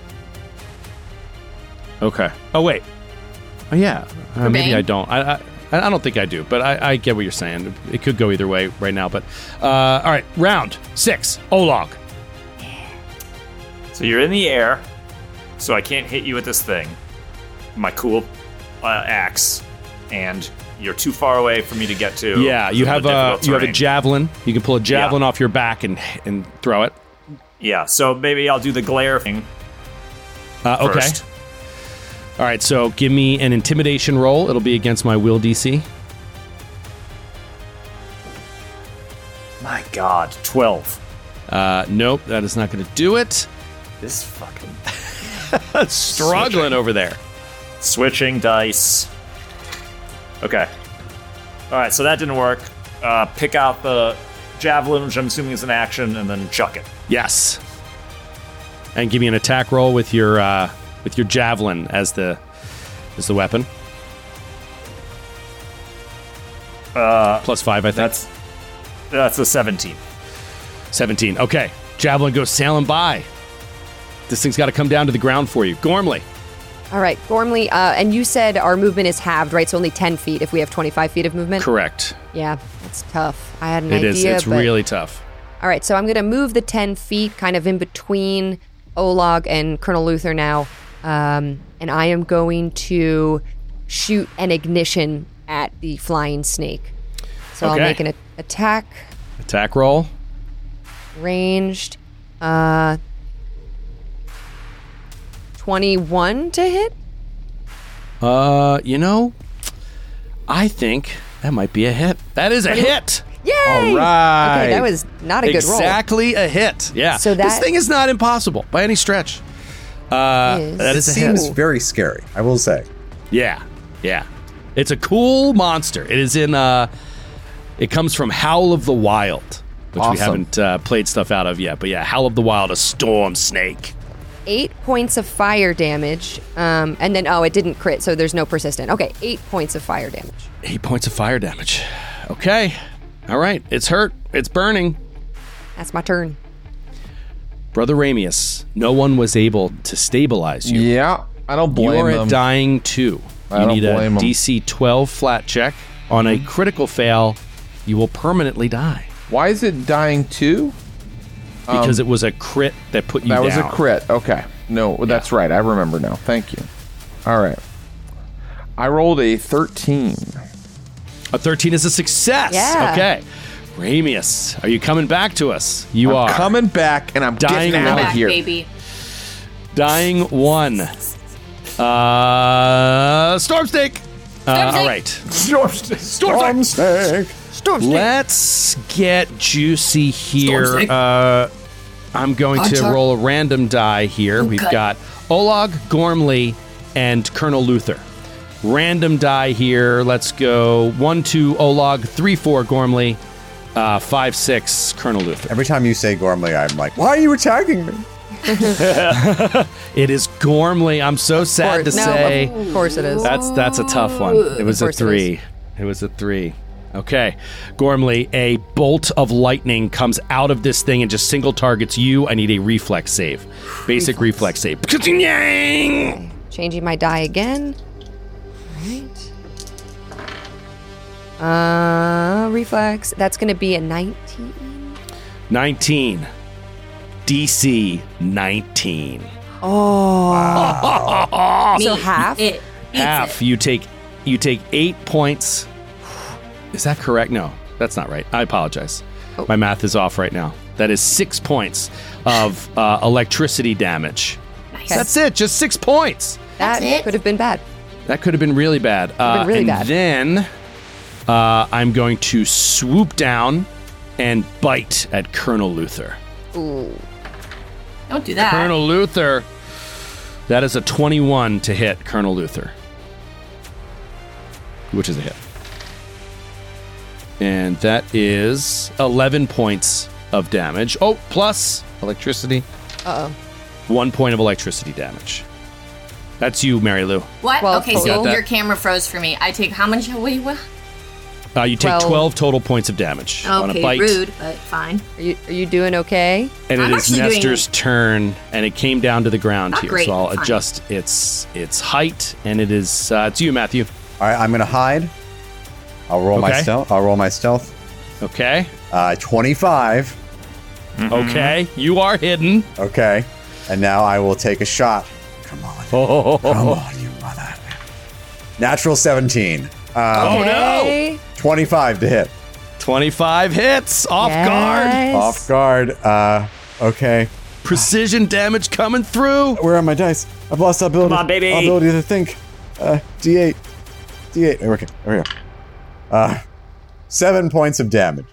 Okay. Oh wait. Oh yeah. Maybe Bane? I don't. I don't think I do, but I get what you're saying. It could go either way right now. But all right, round 6. Olog. So you're in the air, so I can't hit you with this thing. My cool axe, and you're too far away for me to get to. Yeah, you have a javelin. You can pull a javelin off your back and throw it. Yeah, so maybe I'll do the glare thing. Okay. First. All right, so give me an intimidation roll. It'll be against my will DC. My God, 12. Nope, that is not going to do it. This fucking struggling over there. Switching dice. Okay. All right, so that didn't work. Pick out the javelin, which I'm assuming is an action, and then chuck it. Yes. And give me an attack roll with your javelin as the weapon. +5, I think. That's a 17. 17. Okay. Javelin goes sailing by. This thing's got to come down to the ground for you. Gormley. All right, Gormley, and you said our movement is halved, right? So only 10 feet if we have 25 feet of movement? Correct. Yeah, that's tough. I had an It idea. is. It's but... really tough. All right, so I'm going to move the 10 feet kind of in between Olog and Colonel Luther now. And I am going to shoot an ignition at the flying snake. So Okay. I'll make an attack. Attack roll. Ranged. 21 to hit? I think that might be a hit. That is a hit. Yay! All right. Okay, that was not a good roll. Exactly a hit. Yeah. So this thing is not impossible by any stretch. That is a hit. Seems very scary, I will say. Yeah. It's a cool monster. It is in. It comes from Howl of the Wild, which we haven't played stuff out of yet. But yeah, Howl of the Wild, a storm snake. 8 points of fire damage, and then it didn't crit, so there's no persistent. Okay, 8 points of fire damage. 8 points of fire damage. Okay. All right. It's hurt. It's burning. That's my turn. Brother Ramius, no one was able to stabilize you. Yeah, I don't blame You are them. at dying 2. You don't need a blame them. DC 12 flat check. On a critical fail, you will permanently die. Why is it dying 2? Because it was a crit that put you down. That was a crit. Okay. No, that's right. I remember now. Thank you. All right. I rolled a 13. A 13 is a success. Yeah. Okay. Ramius, are you coming back to us? You I'm are. coming back, and I'm dying getting out of Back, here. baby. Dying 1. Storm Snake. All right. Storm Snake. Storm Snake. Let's get juicy here. Snake. I'm going to Hunter. roll a random die here. We've Okay. got Olag, Gormley, and Colonel Luther. Random die here. Let's go 1, 2, Olag, 3, 4, Gormley, 5, 6, Colonel Luther. Every time you say Gormley, I'm like, why are you attacking me? It is Gormley. I'm so sad to say. Of course it is. That's a tough one. It was a 3. It was a 3. Okay. Gormley, a bolt of lightning comes out of this thing and just single targets you. I need a reflex save. Basic reflex save. Changing my die again. All right. Reflex. That's going to be a 19. 19. DC 19. Oh. So half? Half. You take 8 points. Is that correct? No, that's not right. I apologize. My math is off right now. That is 6 points of electricity damage. Nice. That's it. Just 6 points. That could have been bad. That could have been really bad. Then I'm going to swoop down and bite at Colonel Luther. Ooh. Don't do that. Colonel Luther. That is a 21 to hit Colonel Luther, which is a hit. And that is 11 points of damage. Oh, plus electricity. Uh-oh. 1 point of electricity damage. That's you, Mary Lou. What? Okay, You got so that? your camera froze for me. I take how much? Wait, what? You take 12 total points of damage on a Okay, bite. rude, but fine. Are you doing okay? And I'm it is actually doing- Nestor's turn, and it came down to the ground Not here. great, So I'll fine. adjust its height, and it is it's you, Matthew. All right, I'm going to hide. I'll roll my Okay. stealth. I'll roll my stealth. Okay. 25. Okay, you are hidden. Okay. And now I will take a shot. Come on. Oh, Come on, you mother. Natural 17. Oh, no. 25 to hit. 25 hits. Off guard. Off guard. Okay. Precision damage coming through. Where are my dice? I've lost the ability. Come on, baby. Ability to think. D8. D8. Okay. There we go. 7 points of damage.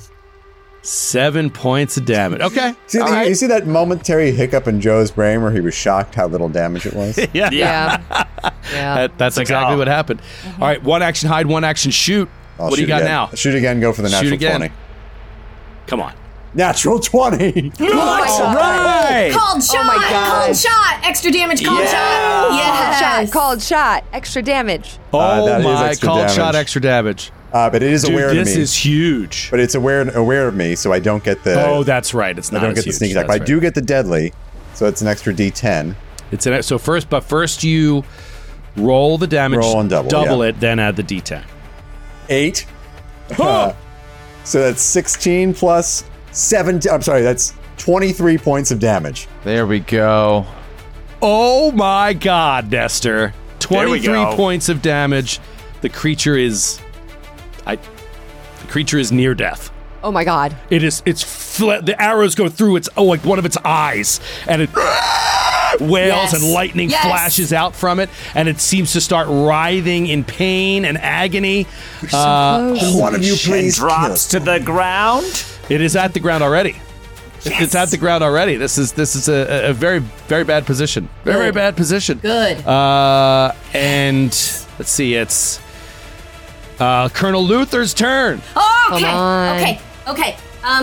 7 points of damage. Okay. See, you see that momentary hiccup in Joe's brain where he was shocked how little damage it was? Yeah. That's exactly what happened. All right, one action hide, one action shoot. I'll What do you shoot got again. now? Shoot again, go for the natural Shoot again. 20. Come on. Natural 20! God. Right. Called shot! Oh my God. Called shot! Extra damage, called shot! Yes! Called shot. Extra damage. Oh that is my, extra called damage. shot extra damage. But it is Dude, aware of me. this is huge. But it's aware of me, so I don't get the... Oh, that's right. It's I not don't as get the huge. sneak attack. That's But I do get the deadly, so it's an extra D10. It's an so first you roll the damage, Roll and double, yeah. it, then add the D10. 8. So that's 16 plus 17. I'm sorry, that's 23 points of damage. There we go. Oh my God, Nestor! 23 go. points of damage. The creature is, the creature is near death. Oh my God. It is. The arrows go through its like one of its eyes, and it wails Yes. and lightning Yes. flashes out from it, and it seems to start writhing in pain and agony. One of you, please. Drops to the ground. It is at the ground already. It's at the ground already. This is a very, very bad position. Very bad position. Good. And let's see, it's Colonel Luther's turn. Oh, okay. Come on. Okay.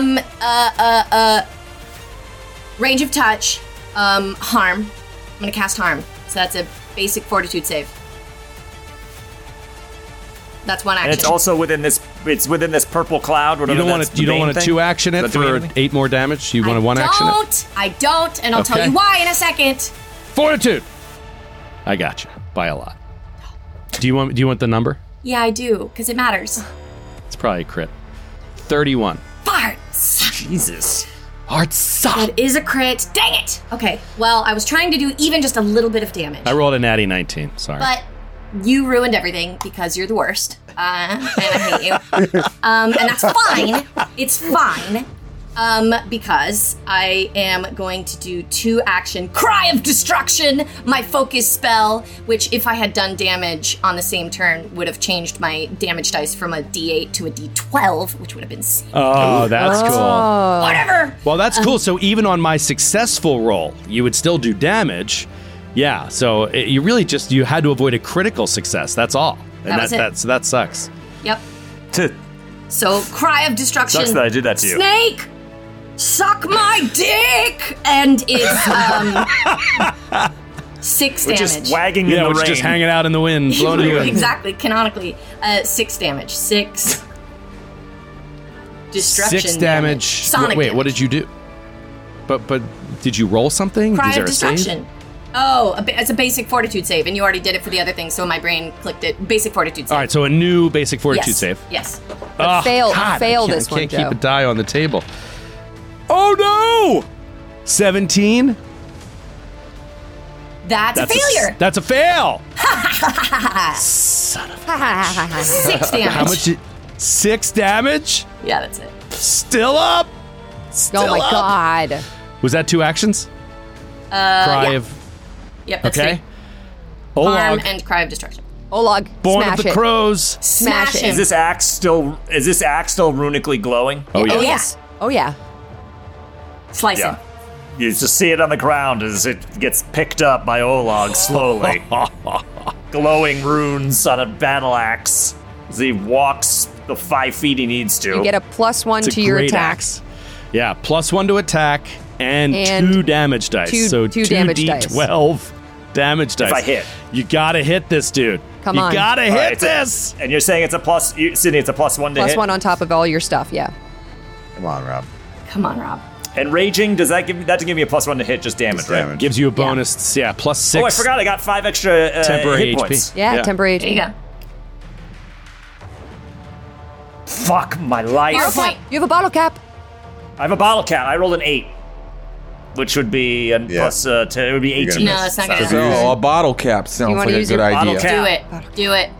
Range of touch. Harm. I'm gonna cast harm. So that's a basic fortitude save. That's one action. And it's also within this. It's within this purple cloud. You don't want to. You don't want to 2-action it for 8 more damage. You want to 1-action it. I don't, and I'll tell Okay. you why in a second. Fortitude. I got you by a lot. Do you want the number? Yeah, I do, because it matters. It's probably a crit. 31. Farts. Jesus. Hearts. That is a crit. Dang it. Okay. Well, I was trying to do even just a little bit of damage, I rolled a natty 19. Sorry. but you ruined everything because you're the worst, and I hate you. And that's fine. It's fine. Because I am going to do 2-action Cry of Destruction, my focus spell, which if I had done damage on the same turn would have changed my damage dice from a D8 to a D12, which would have been sick. Oh, that's cool. Whatever. Well, that's cool. So even on my successful roll, you would still do damage. Yeah. So you really you had to avoid a critical success. That's all. And That was it. that sucks. Yep. So Cry of Destruction. Sucks that I did that to you. Snake, suck my dick, and it's 6 Which damage. is wagging in the which rain. is just hanging out in the wind, blowing in the wind. Exactly, canonically. 6 damage. 6 destruction 6 damage. Sonic Wait, damage. what did you do? But did you roll something? Cry Is there of a save? Destruction. Oh, it's a basic fortitude save, and you already did it for the other thing, so my brain clicked it. Basic fortitude save. All right, so a new basic fortitude Yes. save. Yes. Oh, fail God, fail I can't, this one, I can't Joe. keep a die on the table. Oh no! 17. That's a failure. That's a fail. Son of 6 damage. How much? 6 damage? Yeah, that's it. Still up. Still Oh my up. god. Was that 2 actions? Cry Yeah. of. Yep, that's Okay. 3. Harm Olag. and Cry of Destruction. Olag, Born smash of the it. Crows. Smash it. Is this axe still runically glowing? Oh yeah. Oh yeah. Oh yeah. Slice Yeah. him. You just see it on the ground as it gets picked up by Olag slowly. Glowing runes on a battle axe as he walks the 5 feet he needs to. You get a +1 It's a to your great attack. axe. Yeah, +1 to attack and 2 damage dice. two so damage dice. 2d12 damage dice. If I hit. You gotta hit this dude. Come you on. gotta All hit right, this. And you're saying it's a plus, Sydney, it's a +1 to hit? +1 on top of all your stuff, yeah. Come on, Rob. Come on, Rob. And raging, does that give me a +1 to hit, just damage, right? Gives you a bonus, yeah, +6. Oh, I forgot I got 5 extra Temporary hit HP. points. Yeah, temporary There you HP. go. Fuck my life. Hero point. You have a bottle cap. I have a bottle cap. I rolled an 8, which would be plus it would be 18. No, that's not gonna So a bottle cap sounds wanna like a use good your idea. bottle Do it. Do it.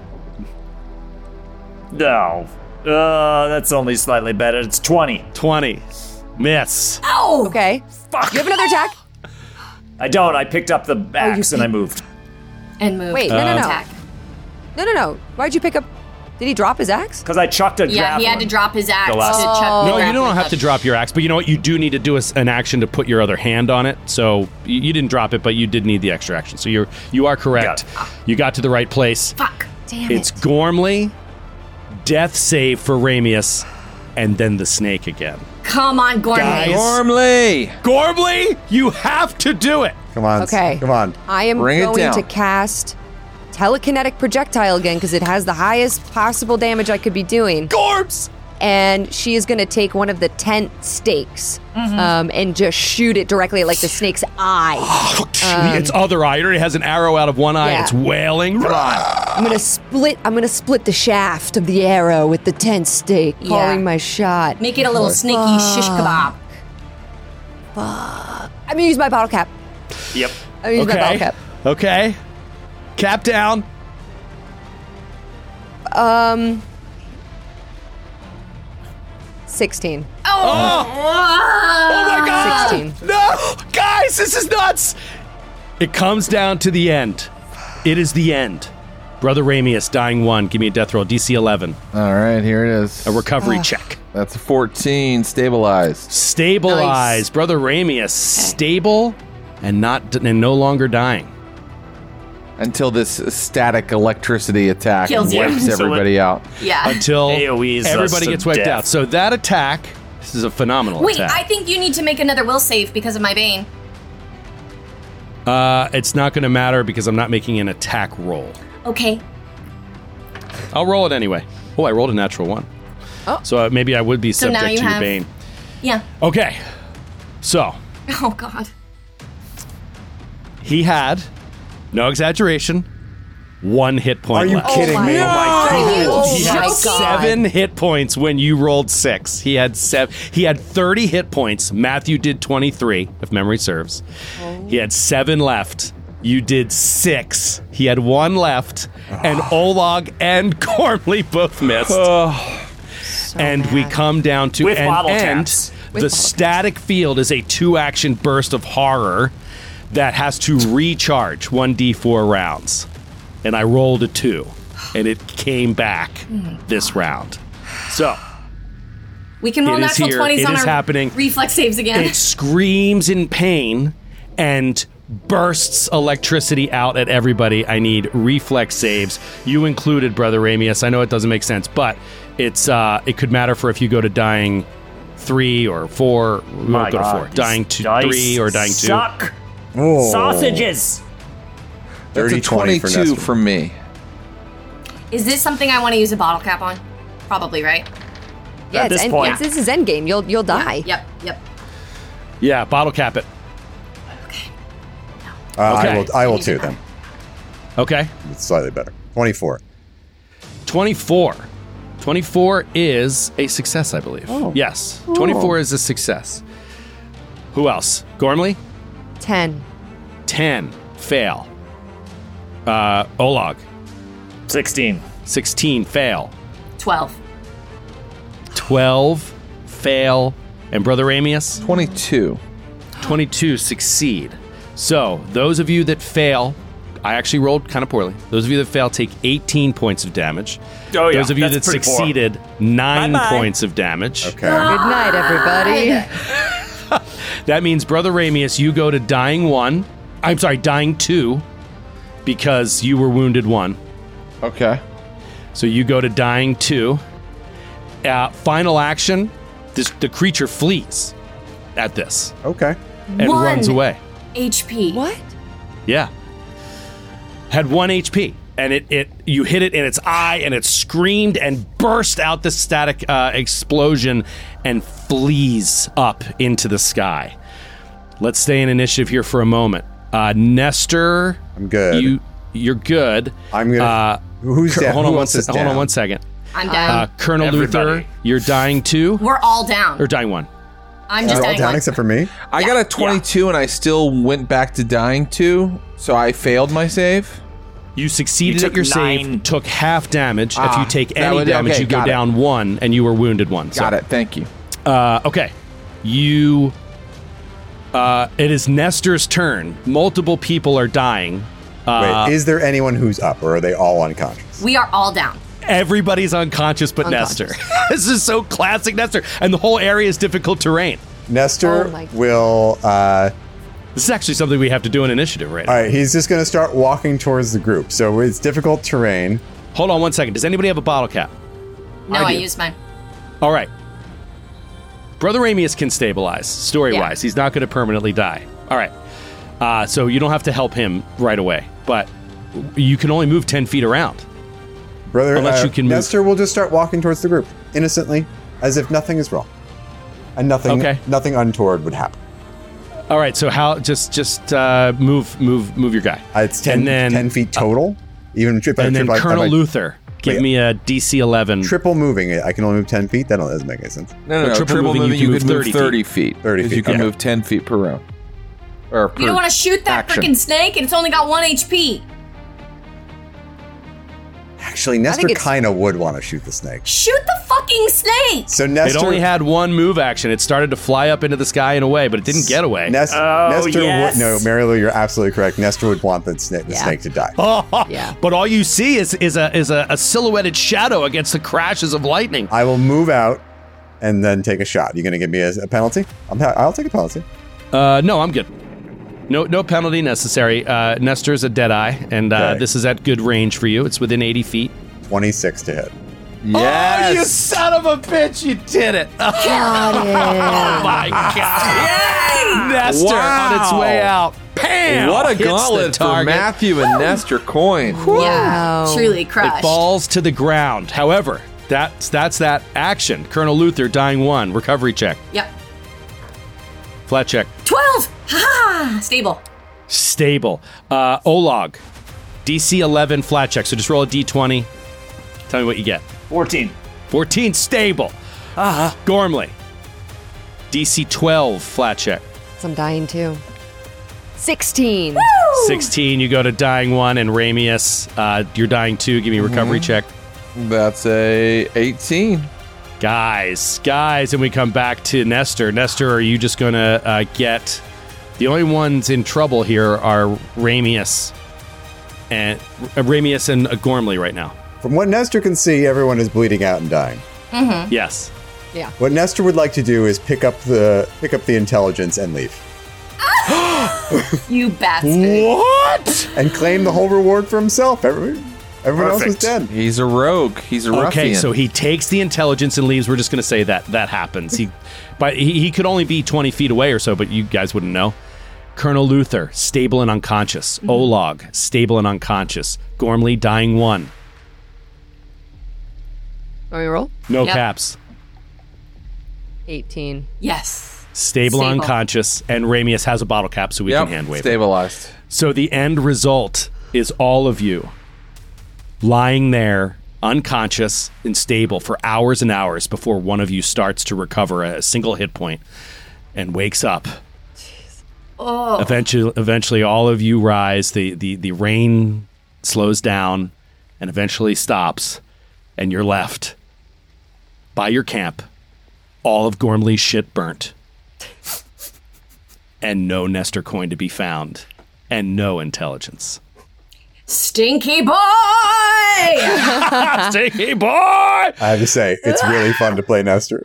No. That's only slightly better. It's 20. 20. Miss. Oh! Okay. Fuck. You have another attack? I don't. I picked up the axe and I moved. And move. Wait, no. Attack. No. Why'd you pick up... Did he drop his axe? Because I chucked a Yeah, he had to drop his axe to last- chuck the No, you grappling don't have to hook. drop your axe, but you know what? You do need to do an action to put your other hand on it. So you didn't drop it, but you did need the extra action. So you are correct. You got to the right place. Fuck. Damn It's it. Gormley, death save for Ramius, and then the snake again. Come on, Gormley. Guys. Gormley, you have to do it. Come on. Okay. Come on. I am Bring it going down. to cast telekinetic projectile again because it has the highest possible damage I could be doing. Gorbs! And she is going to take one of the tent stakes and just shoot it directly at like the snake's eye. Its other eye. It already has an arrow out of one eye. Yeah. It's wailing. I'm gonna split the shaft of the arrow with the tent stake, calling my shot. Make it a little snaky shish kebab. Fuck. I'm gonna use my bottle cap. Yep. I'm gonna use my bottle cap. Okay. Cap down. 16. Oh my god! 16. No! Guys, this is nuts! It comes down to the end. It is the end. Brother Ramius, dying 1. Give me a death roll. DC 11. All right, here it is. A recovery check. That's a 14. Stabilized. Nice. Brother Ramius, stable and no longer dying. Until this static electricity attack Kills you. wipes everybody out. Yeah. Until AoE's everybody gets wiped death. out. So that attack, this is a phenomenal Wait, attack. I think you need to make another will save because of my Bane. It's not going to matter because I'm not making an attack roll. Okay. I'll roll it anyway. Oh, I rolled a natural 1. Oh. So maybe I would be So now subject you to your have- Bane. Yeah. Okay. So Oh, God. he had, no exaggeration, 1 hit point Are you left. kidding me? He had 7 hit points when you rolled 6. He had 30 hit points. Matthew did 23, if memory serves. He had 7 left. You did 6. He had 1 left, and Olag and Gormley both missed. And we come down to With bottle caps. the static field is a 2-action burst of horror that has to recharge 1d4 rounds. And I rolled a 2, and it came back this round. So We can roll it is natural here. 20s It on is our happening. reflex saves again. It screams in pain and bursts electricity out at everybody. I need reflex saves. You included, Brother Ramius. I know it doesn't make sense, but it's it could matter for if you go to dying 3 or 4. We My won't go to 4. God, Dying these 3 or dying 2. suck. Oh. Sausages. That's a 30-20 for 22 Nestor. from me. Is this something I want to use a bottle cap on? Probably, right? Yeah, this point. this is endgame. You'll die. Yep. Yeah, bottle cap it. I will too then. Okay. It's slightly better. 24. 24. 24 is a success, I believe. Oh. Yes. 24 is a success. Who else? Gormley? 10. 10. Fail. Olag? 16. 16. Fail. 12. 12. Fail. And Brother Amius? 22. 22. Succeed. So, those of you that fail, I actually rolled kind of poorly. Those of you that fail take 18 points of damage. Oh, yeah. Those of you That's that pretty poor. succeeded, 9 Bye-bye. points of damage. Okay. Good night, everybody. That means, Brother Ramius, you go to dying 1. I'm sorry, dying 2, because you were wounded 1. Okay. So you go to dying 2. Final action, the creature flees at this. Okay. And runs away. HP. What? Yeah. Had 1 HP. And you hit it in its eye, and it screamed and burst out this static explosion and flees up into the sky. Let's stay in initiative here for a moment. Nestor, I'm good. You're good. I'm good. Who's down? Hold on Who one else is Hold on down? 1 second. I'm down. Colonel Everybody. Luther, you're dying 2 We're all down. or dying 1? I'm just You're all dying down one. except for me? I got a 22 and I still went back to dying 2, so I failed my save. You succeeded You at your took save, 9. took half damage. If you take that any would- damage, okay, you go got it. down 1, and you were wounded 1. Got it. Thank you. Okay. You. It is Nestor's turn. Multiple people are dying. Wait, is there anyone who's up, or are they all unconscious? We are all down. Everybody's unconscious but Nestor. This is so classic Nestor. And the whole area is difficult terrain. Nestor Oh my God. will... This is actually something we have to do in initiative right now. all right, he's just going to start walking towards the group. So it's difficult terrain. Hold on 1 second. Does anybody have a bottle cap? No, I do. used mine. All right. Brother Amius can stabilize, story-wise. Yeah. He's not going to permanently die. All right. So you don't have to help him right away. But you can only move 10 feet around. Brother, Unless you can move. Nestor will just start walking towards the group, innocently, as if nothing is wrong. And nothing untoward would happen. All right, so how? Just move your guy. It's 10, and then 10 feet total. Even if I and then trip, Colonel I Luther, give Wait. me a DC 11. triple moving. I can only move 10 feet. That doesn't make any sense. No. triple Triple moving, moving, you you can could move move 30 30 feet. 30 'cause feet, you can okay. move 10 feet per round. Or You don't want to shoot that action. freaking snake, and it's only got 1 HP. Actually, Nestor kind of would want to shoot the snake. Shoot the fucking snake! So Nestor... It only had one move action. It started to fly up into the sky and away, but it didn't get away. Nestor would... No, Mary Lou, you're absolutely correct. Nestor would want the snake to die. Yeah. But all you see is a silhouetted shadow against the crashes of lightning. I will move out and then take a shot. You going to give me a penalty? I'll take a penalty. No, I'm good. No penalty necessary. Nestor's a Deadeye, and this is at good range for you. It's within 80 feet. 26 to hit. Yes! Oh, you son of a bitch! You did it! Got it. Oh my god! Yay! Nestor on its way out. Bam! What a Hits gauntlet for Matthew and Nestor Coin. Yeah, truly crushed. It falls to the ground. However, that's that action. Colonel Luther dying 1. Recovery check. Yep. Flat check. 12! Ha! Stable. Olag. DC 11 flat check. So just roll a D20. Tell me what you get. 14. 14 stable. Gormley. DC 12 flat check. So I'm dying too. 16. Woo! 16. You go to dying 1, and Ramius, you're dying 2. Give me a recovery check. That's a 18. Guys, and we come back to Nestor. Nestor, are you just going to get... The only ones in trouble here are Ramius and Gormley right now. From what Nestor can see, everyone is bleeding out and dying. Mm-hmm. Yes. Yeah. What Nestor would like to do is pick up the intelligence and leave. You bastard. What? And claim the whole reward for himself. Everyone else was dead. He's a rogue. He's a ruffian. Okay, so he takes the intelligence and leaves. We're just going to say that happens. He could only be 20 feet away or so, but you guys wouldn't know. Colonel Luther, stable and unconscious. Olag, stable and unconscious. Gormley, dying 1. Want me to roll? No caps. 18. Yes. Stable, unconscious, and Ramius has a bottle cap, so we can hand wave it. Stabilized. So the end result is all of you lying there, unconscious and stable for hours and hours before one of you starts to recover a single hit point and wakes up. Oh. Eventually, all of you rise. The rain slows down and eventually stops, and you're left by your camp, all of Gormley's shit burnt, and no Nestor coin to be found, and no intelligence. Stinky boy! Stinky boy! I have to say, it's really fun to play Nestor.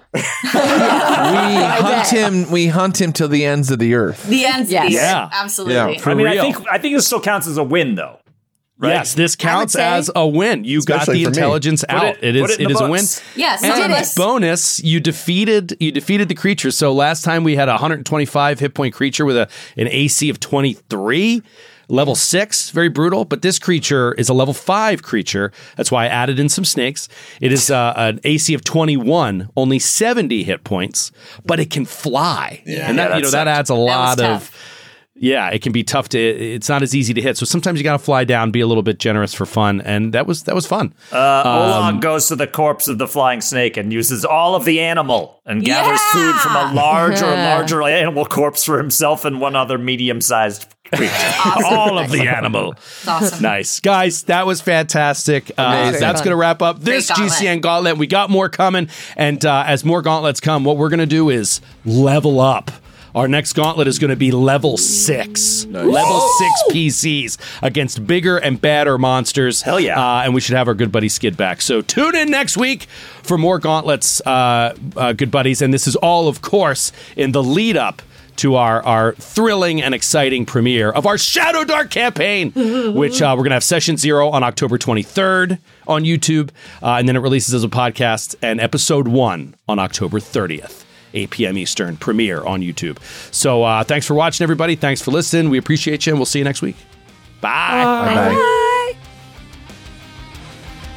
We hunt him till the ends of the earth. The ends of the earth. Yeah. Absolutely. Yeah, I mean, I think this still counts as a win, though. Right? Yes, this counts as a win. You got the intelligence out. It is a win. Yes, and bonus, you defeated the creature. So last time we had a 125 hit point creature with an AC of 23. Level 6, very brutal, but this creature is a level 5 creature. That's why I added in some snakes. It is an AC of 21, only 70 hit points, but it can fly. Yeah. And that adds a lot of... tough. Yeah, it can be tough it's not as easy to hit. So sometimes you got to fly down, be a little bit generous for fun. And that was fun. Olag goes to the corpse of the flying snake and uses all of the animal and gathers food from a larger animal corpse for himself and one other medium-sized creature. Awesome. All of the animal. Awesome. Nice. Guys, that was fantastic. That's going to wrap up this GCN Gauntlet. We got more coming. And as more gauntlets come, what we're going to do is level up. Our next gauntlet is going to be level 6. Nice. Level 6 PCs against bigger and badder monsters. Hell yeah. And we should have our good buddy Skid back. So tune in next week for more gauntlets, good buddies. And this is all, of course, in the lead up to our thrilling and exciting premiere of our Shadow Dark campaign, which we're going to have Session 0 on October 23rd on YouTube. And then it releases as a podcast, and Episode 1 on October 30th. 8 p.m. Eastern, premiere on YouTube. So thanks for watching, everybody. Thanks for listening. We appreciate you, and we'll see you next week. Bye. Bye.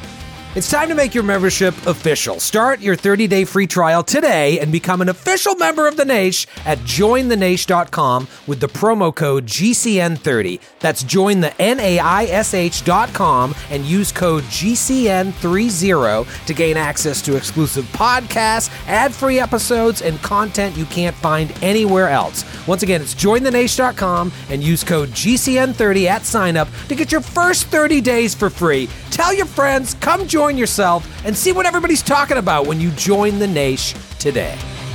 It's time to make your membership official. Start your 30-day free trial today and become an official member of The Naish at jointheNaish.com with the promo code GCN30. That's jointheNaish.com and use code GCN30 to gain access to exclusive podcasts, ad-free episodes, and content you can't find anywhere else. Once again, it's jointheNaish.com and use code GCN30 at sign-up to get your first 30 days for free. Tell your friends, come join yourself, and see what everybody's talking about when you join The Naish today.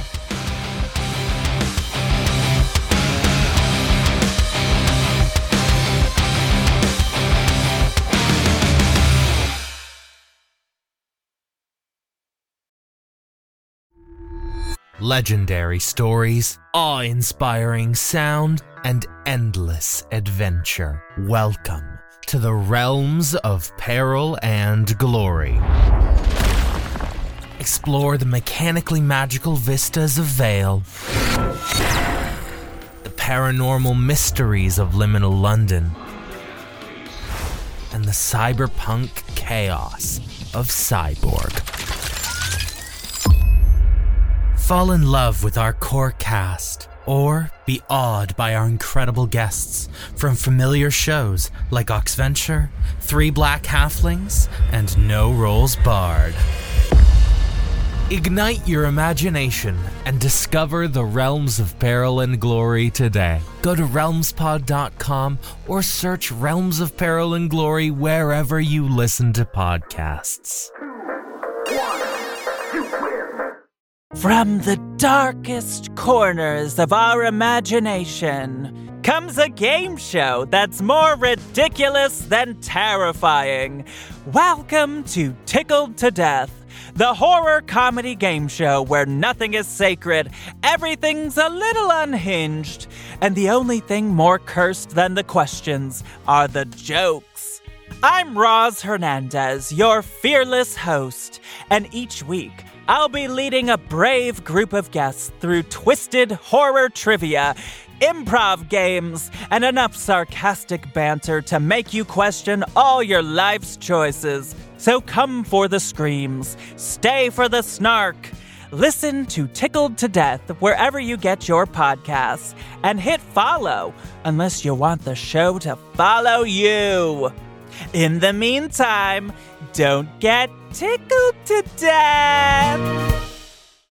Legendary stories, awe-inspiring sound, and endless adventure. Welcome to the realms of peril and glory. Explore the mechanically magical vistas of Vale, the paranormal mysteries of liminal London, and the cyberpunk chaos of Cyborg. Fall in love with our core cast, or be awed by our incredible guests from familiar shows like Oxventure, Three Black Halflings, and No Rolls Barred. Ignite your imagination and discover the realms of peril and glory today. Go to realmspod.com or search Realms of Peril and Glory wherever you listen to podcasts. From the darkest corners of our imagination comes a game show that's more ridiculous than terrifying. Welcome to Tickled to Death, the horror comedy game show where nothing is sacred, everything's a little unhinged, and the only thing more cursed than the questions are the jokes. I'm Roz Hernandez, your fearless host, and each week I'll be leading a brave group of guests through twisted horror trivia, improv games, and enough sarcastic banter to make you question all your life's choices. So come for the screams, stay for the snark. Listen to Tickled to Death wherever you get your podcasts, and hit follow unless you want the show to follow you. In the meantime, don't get tickled to death.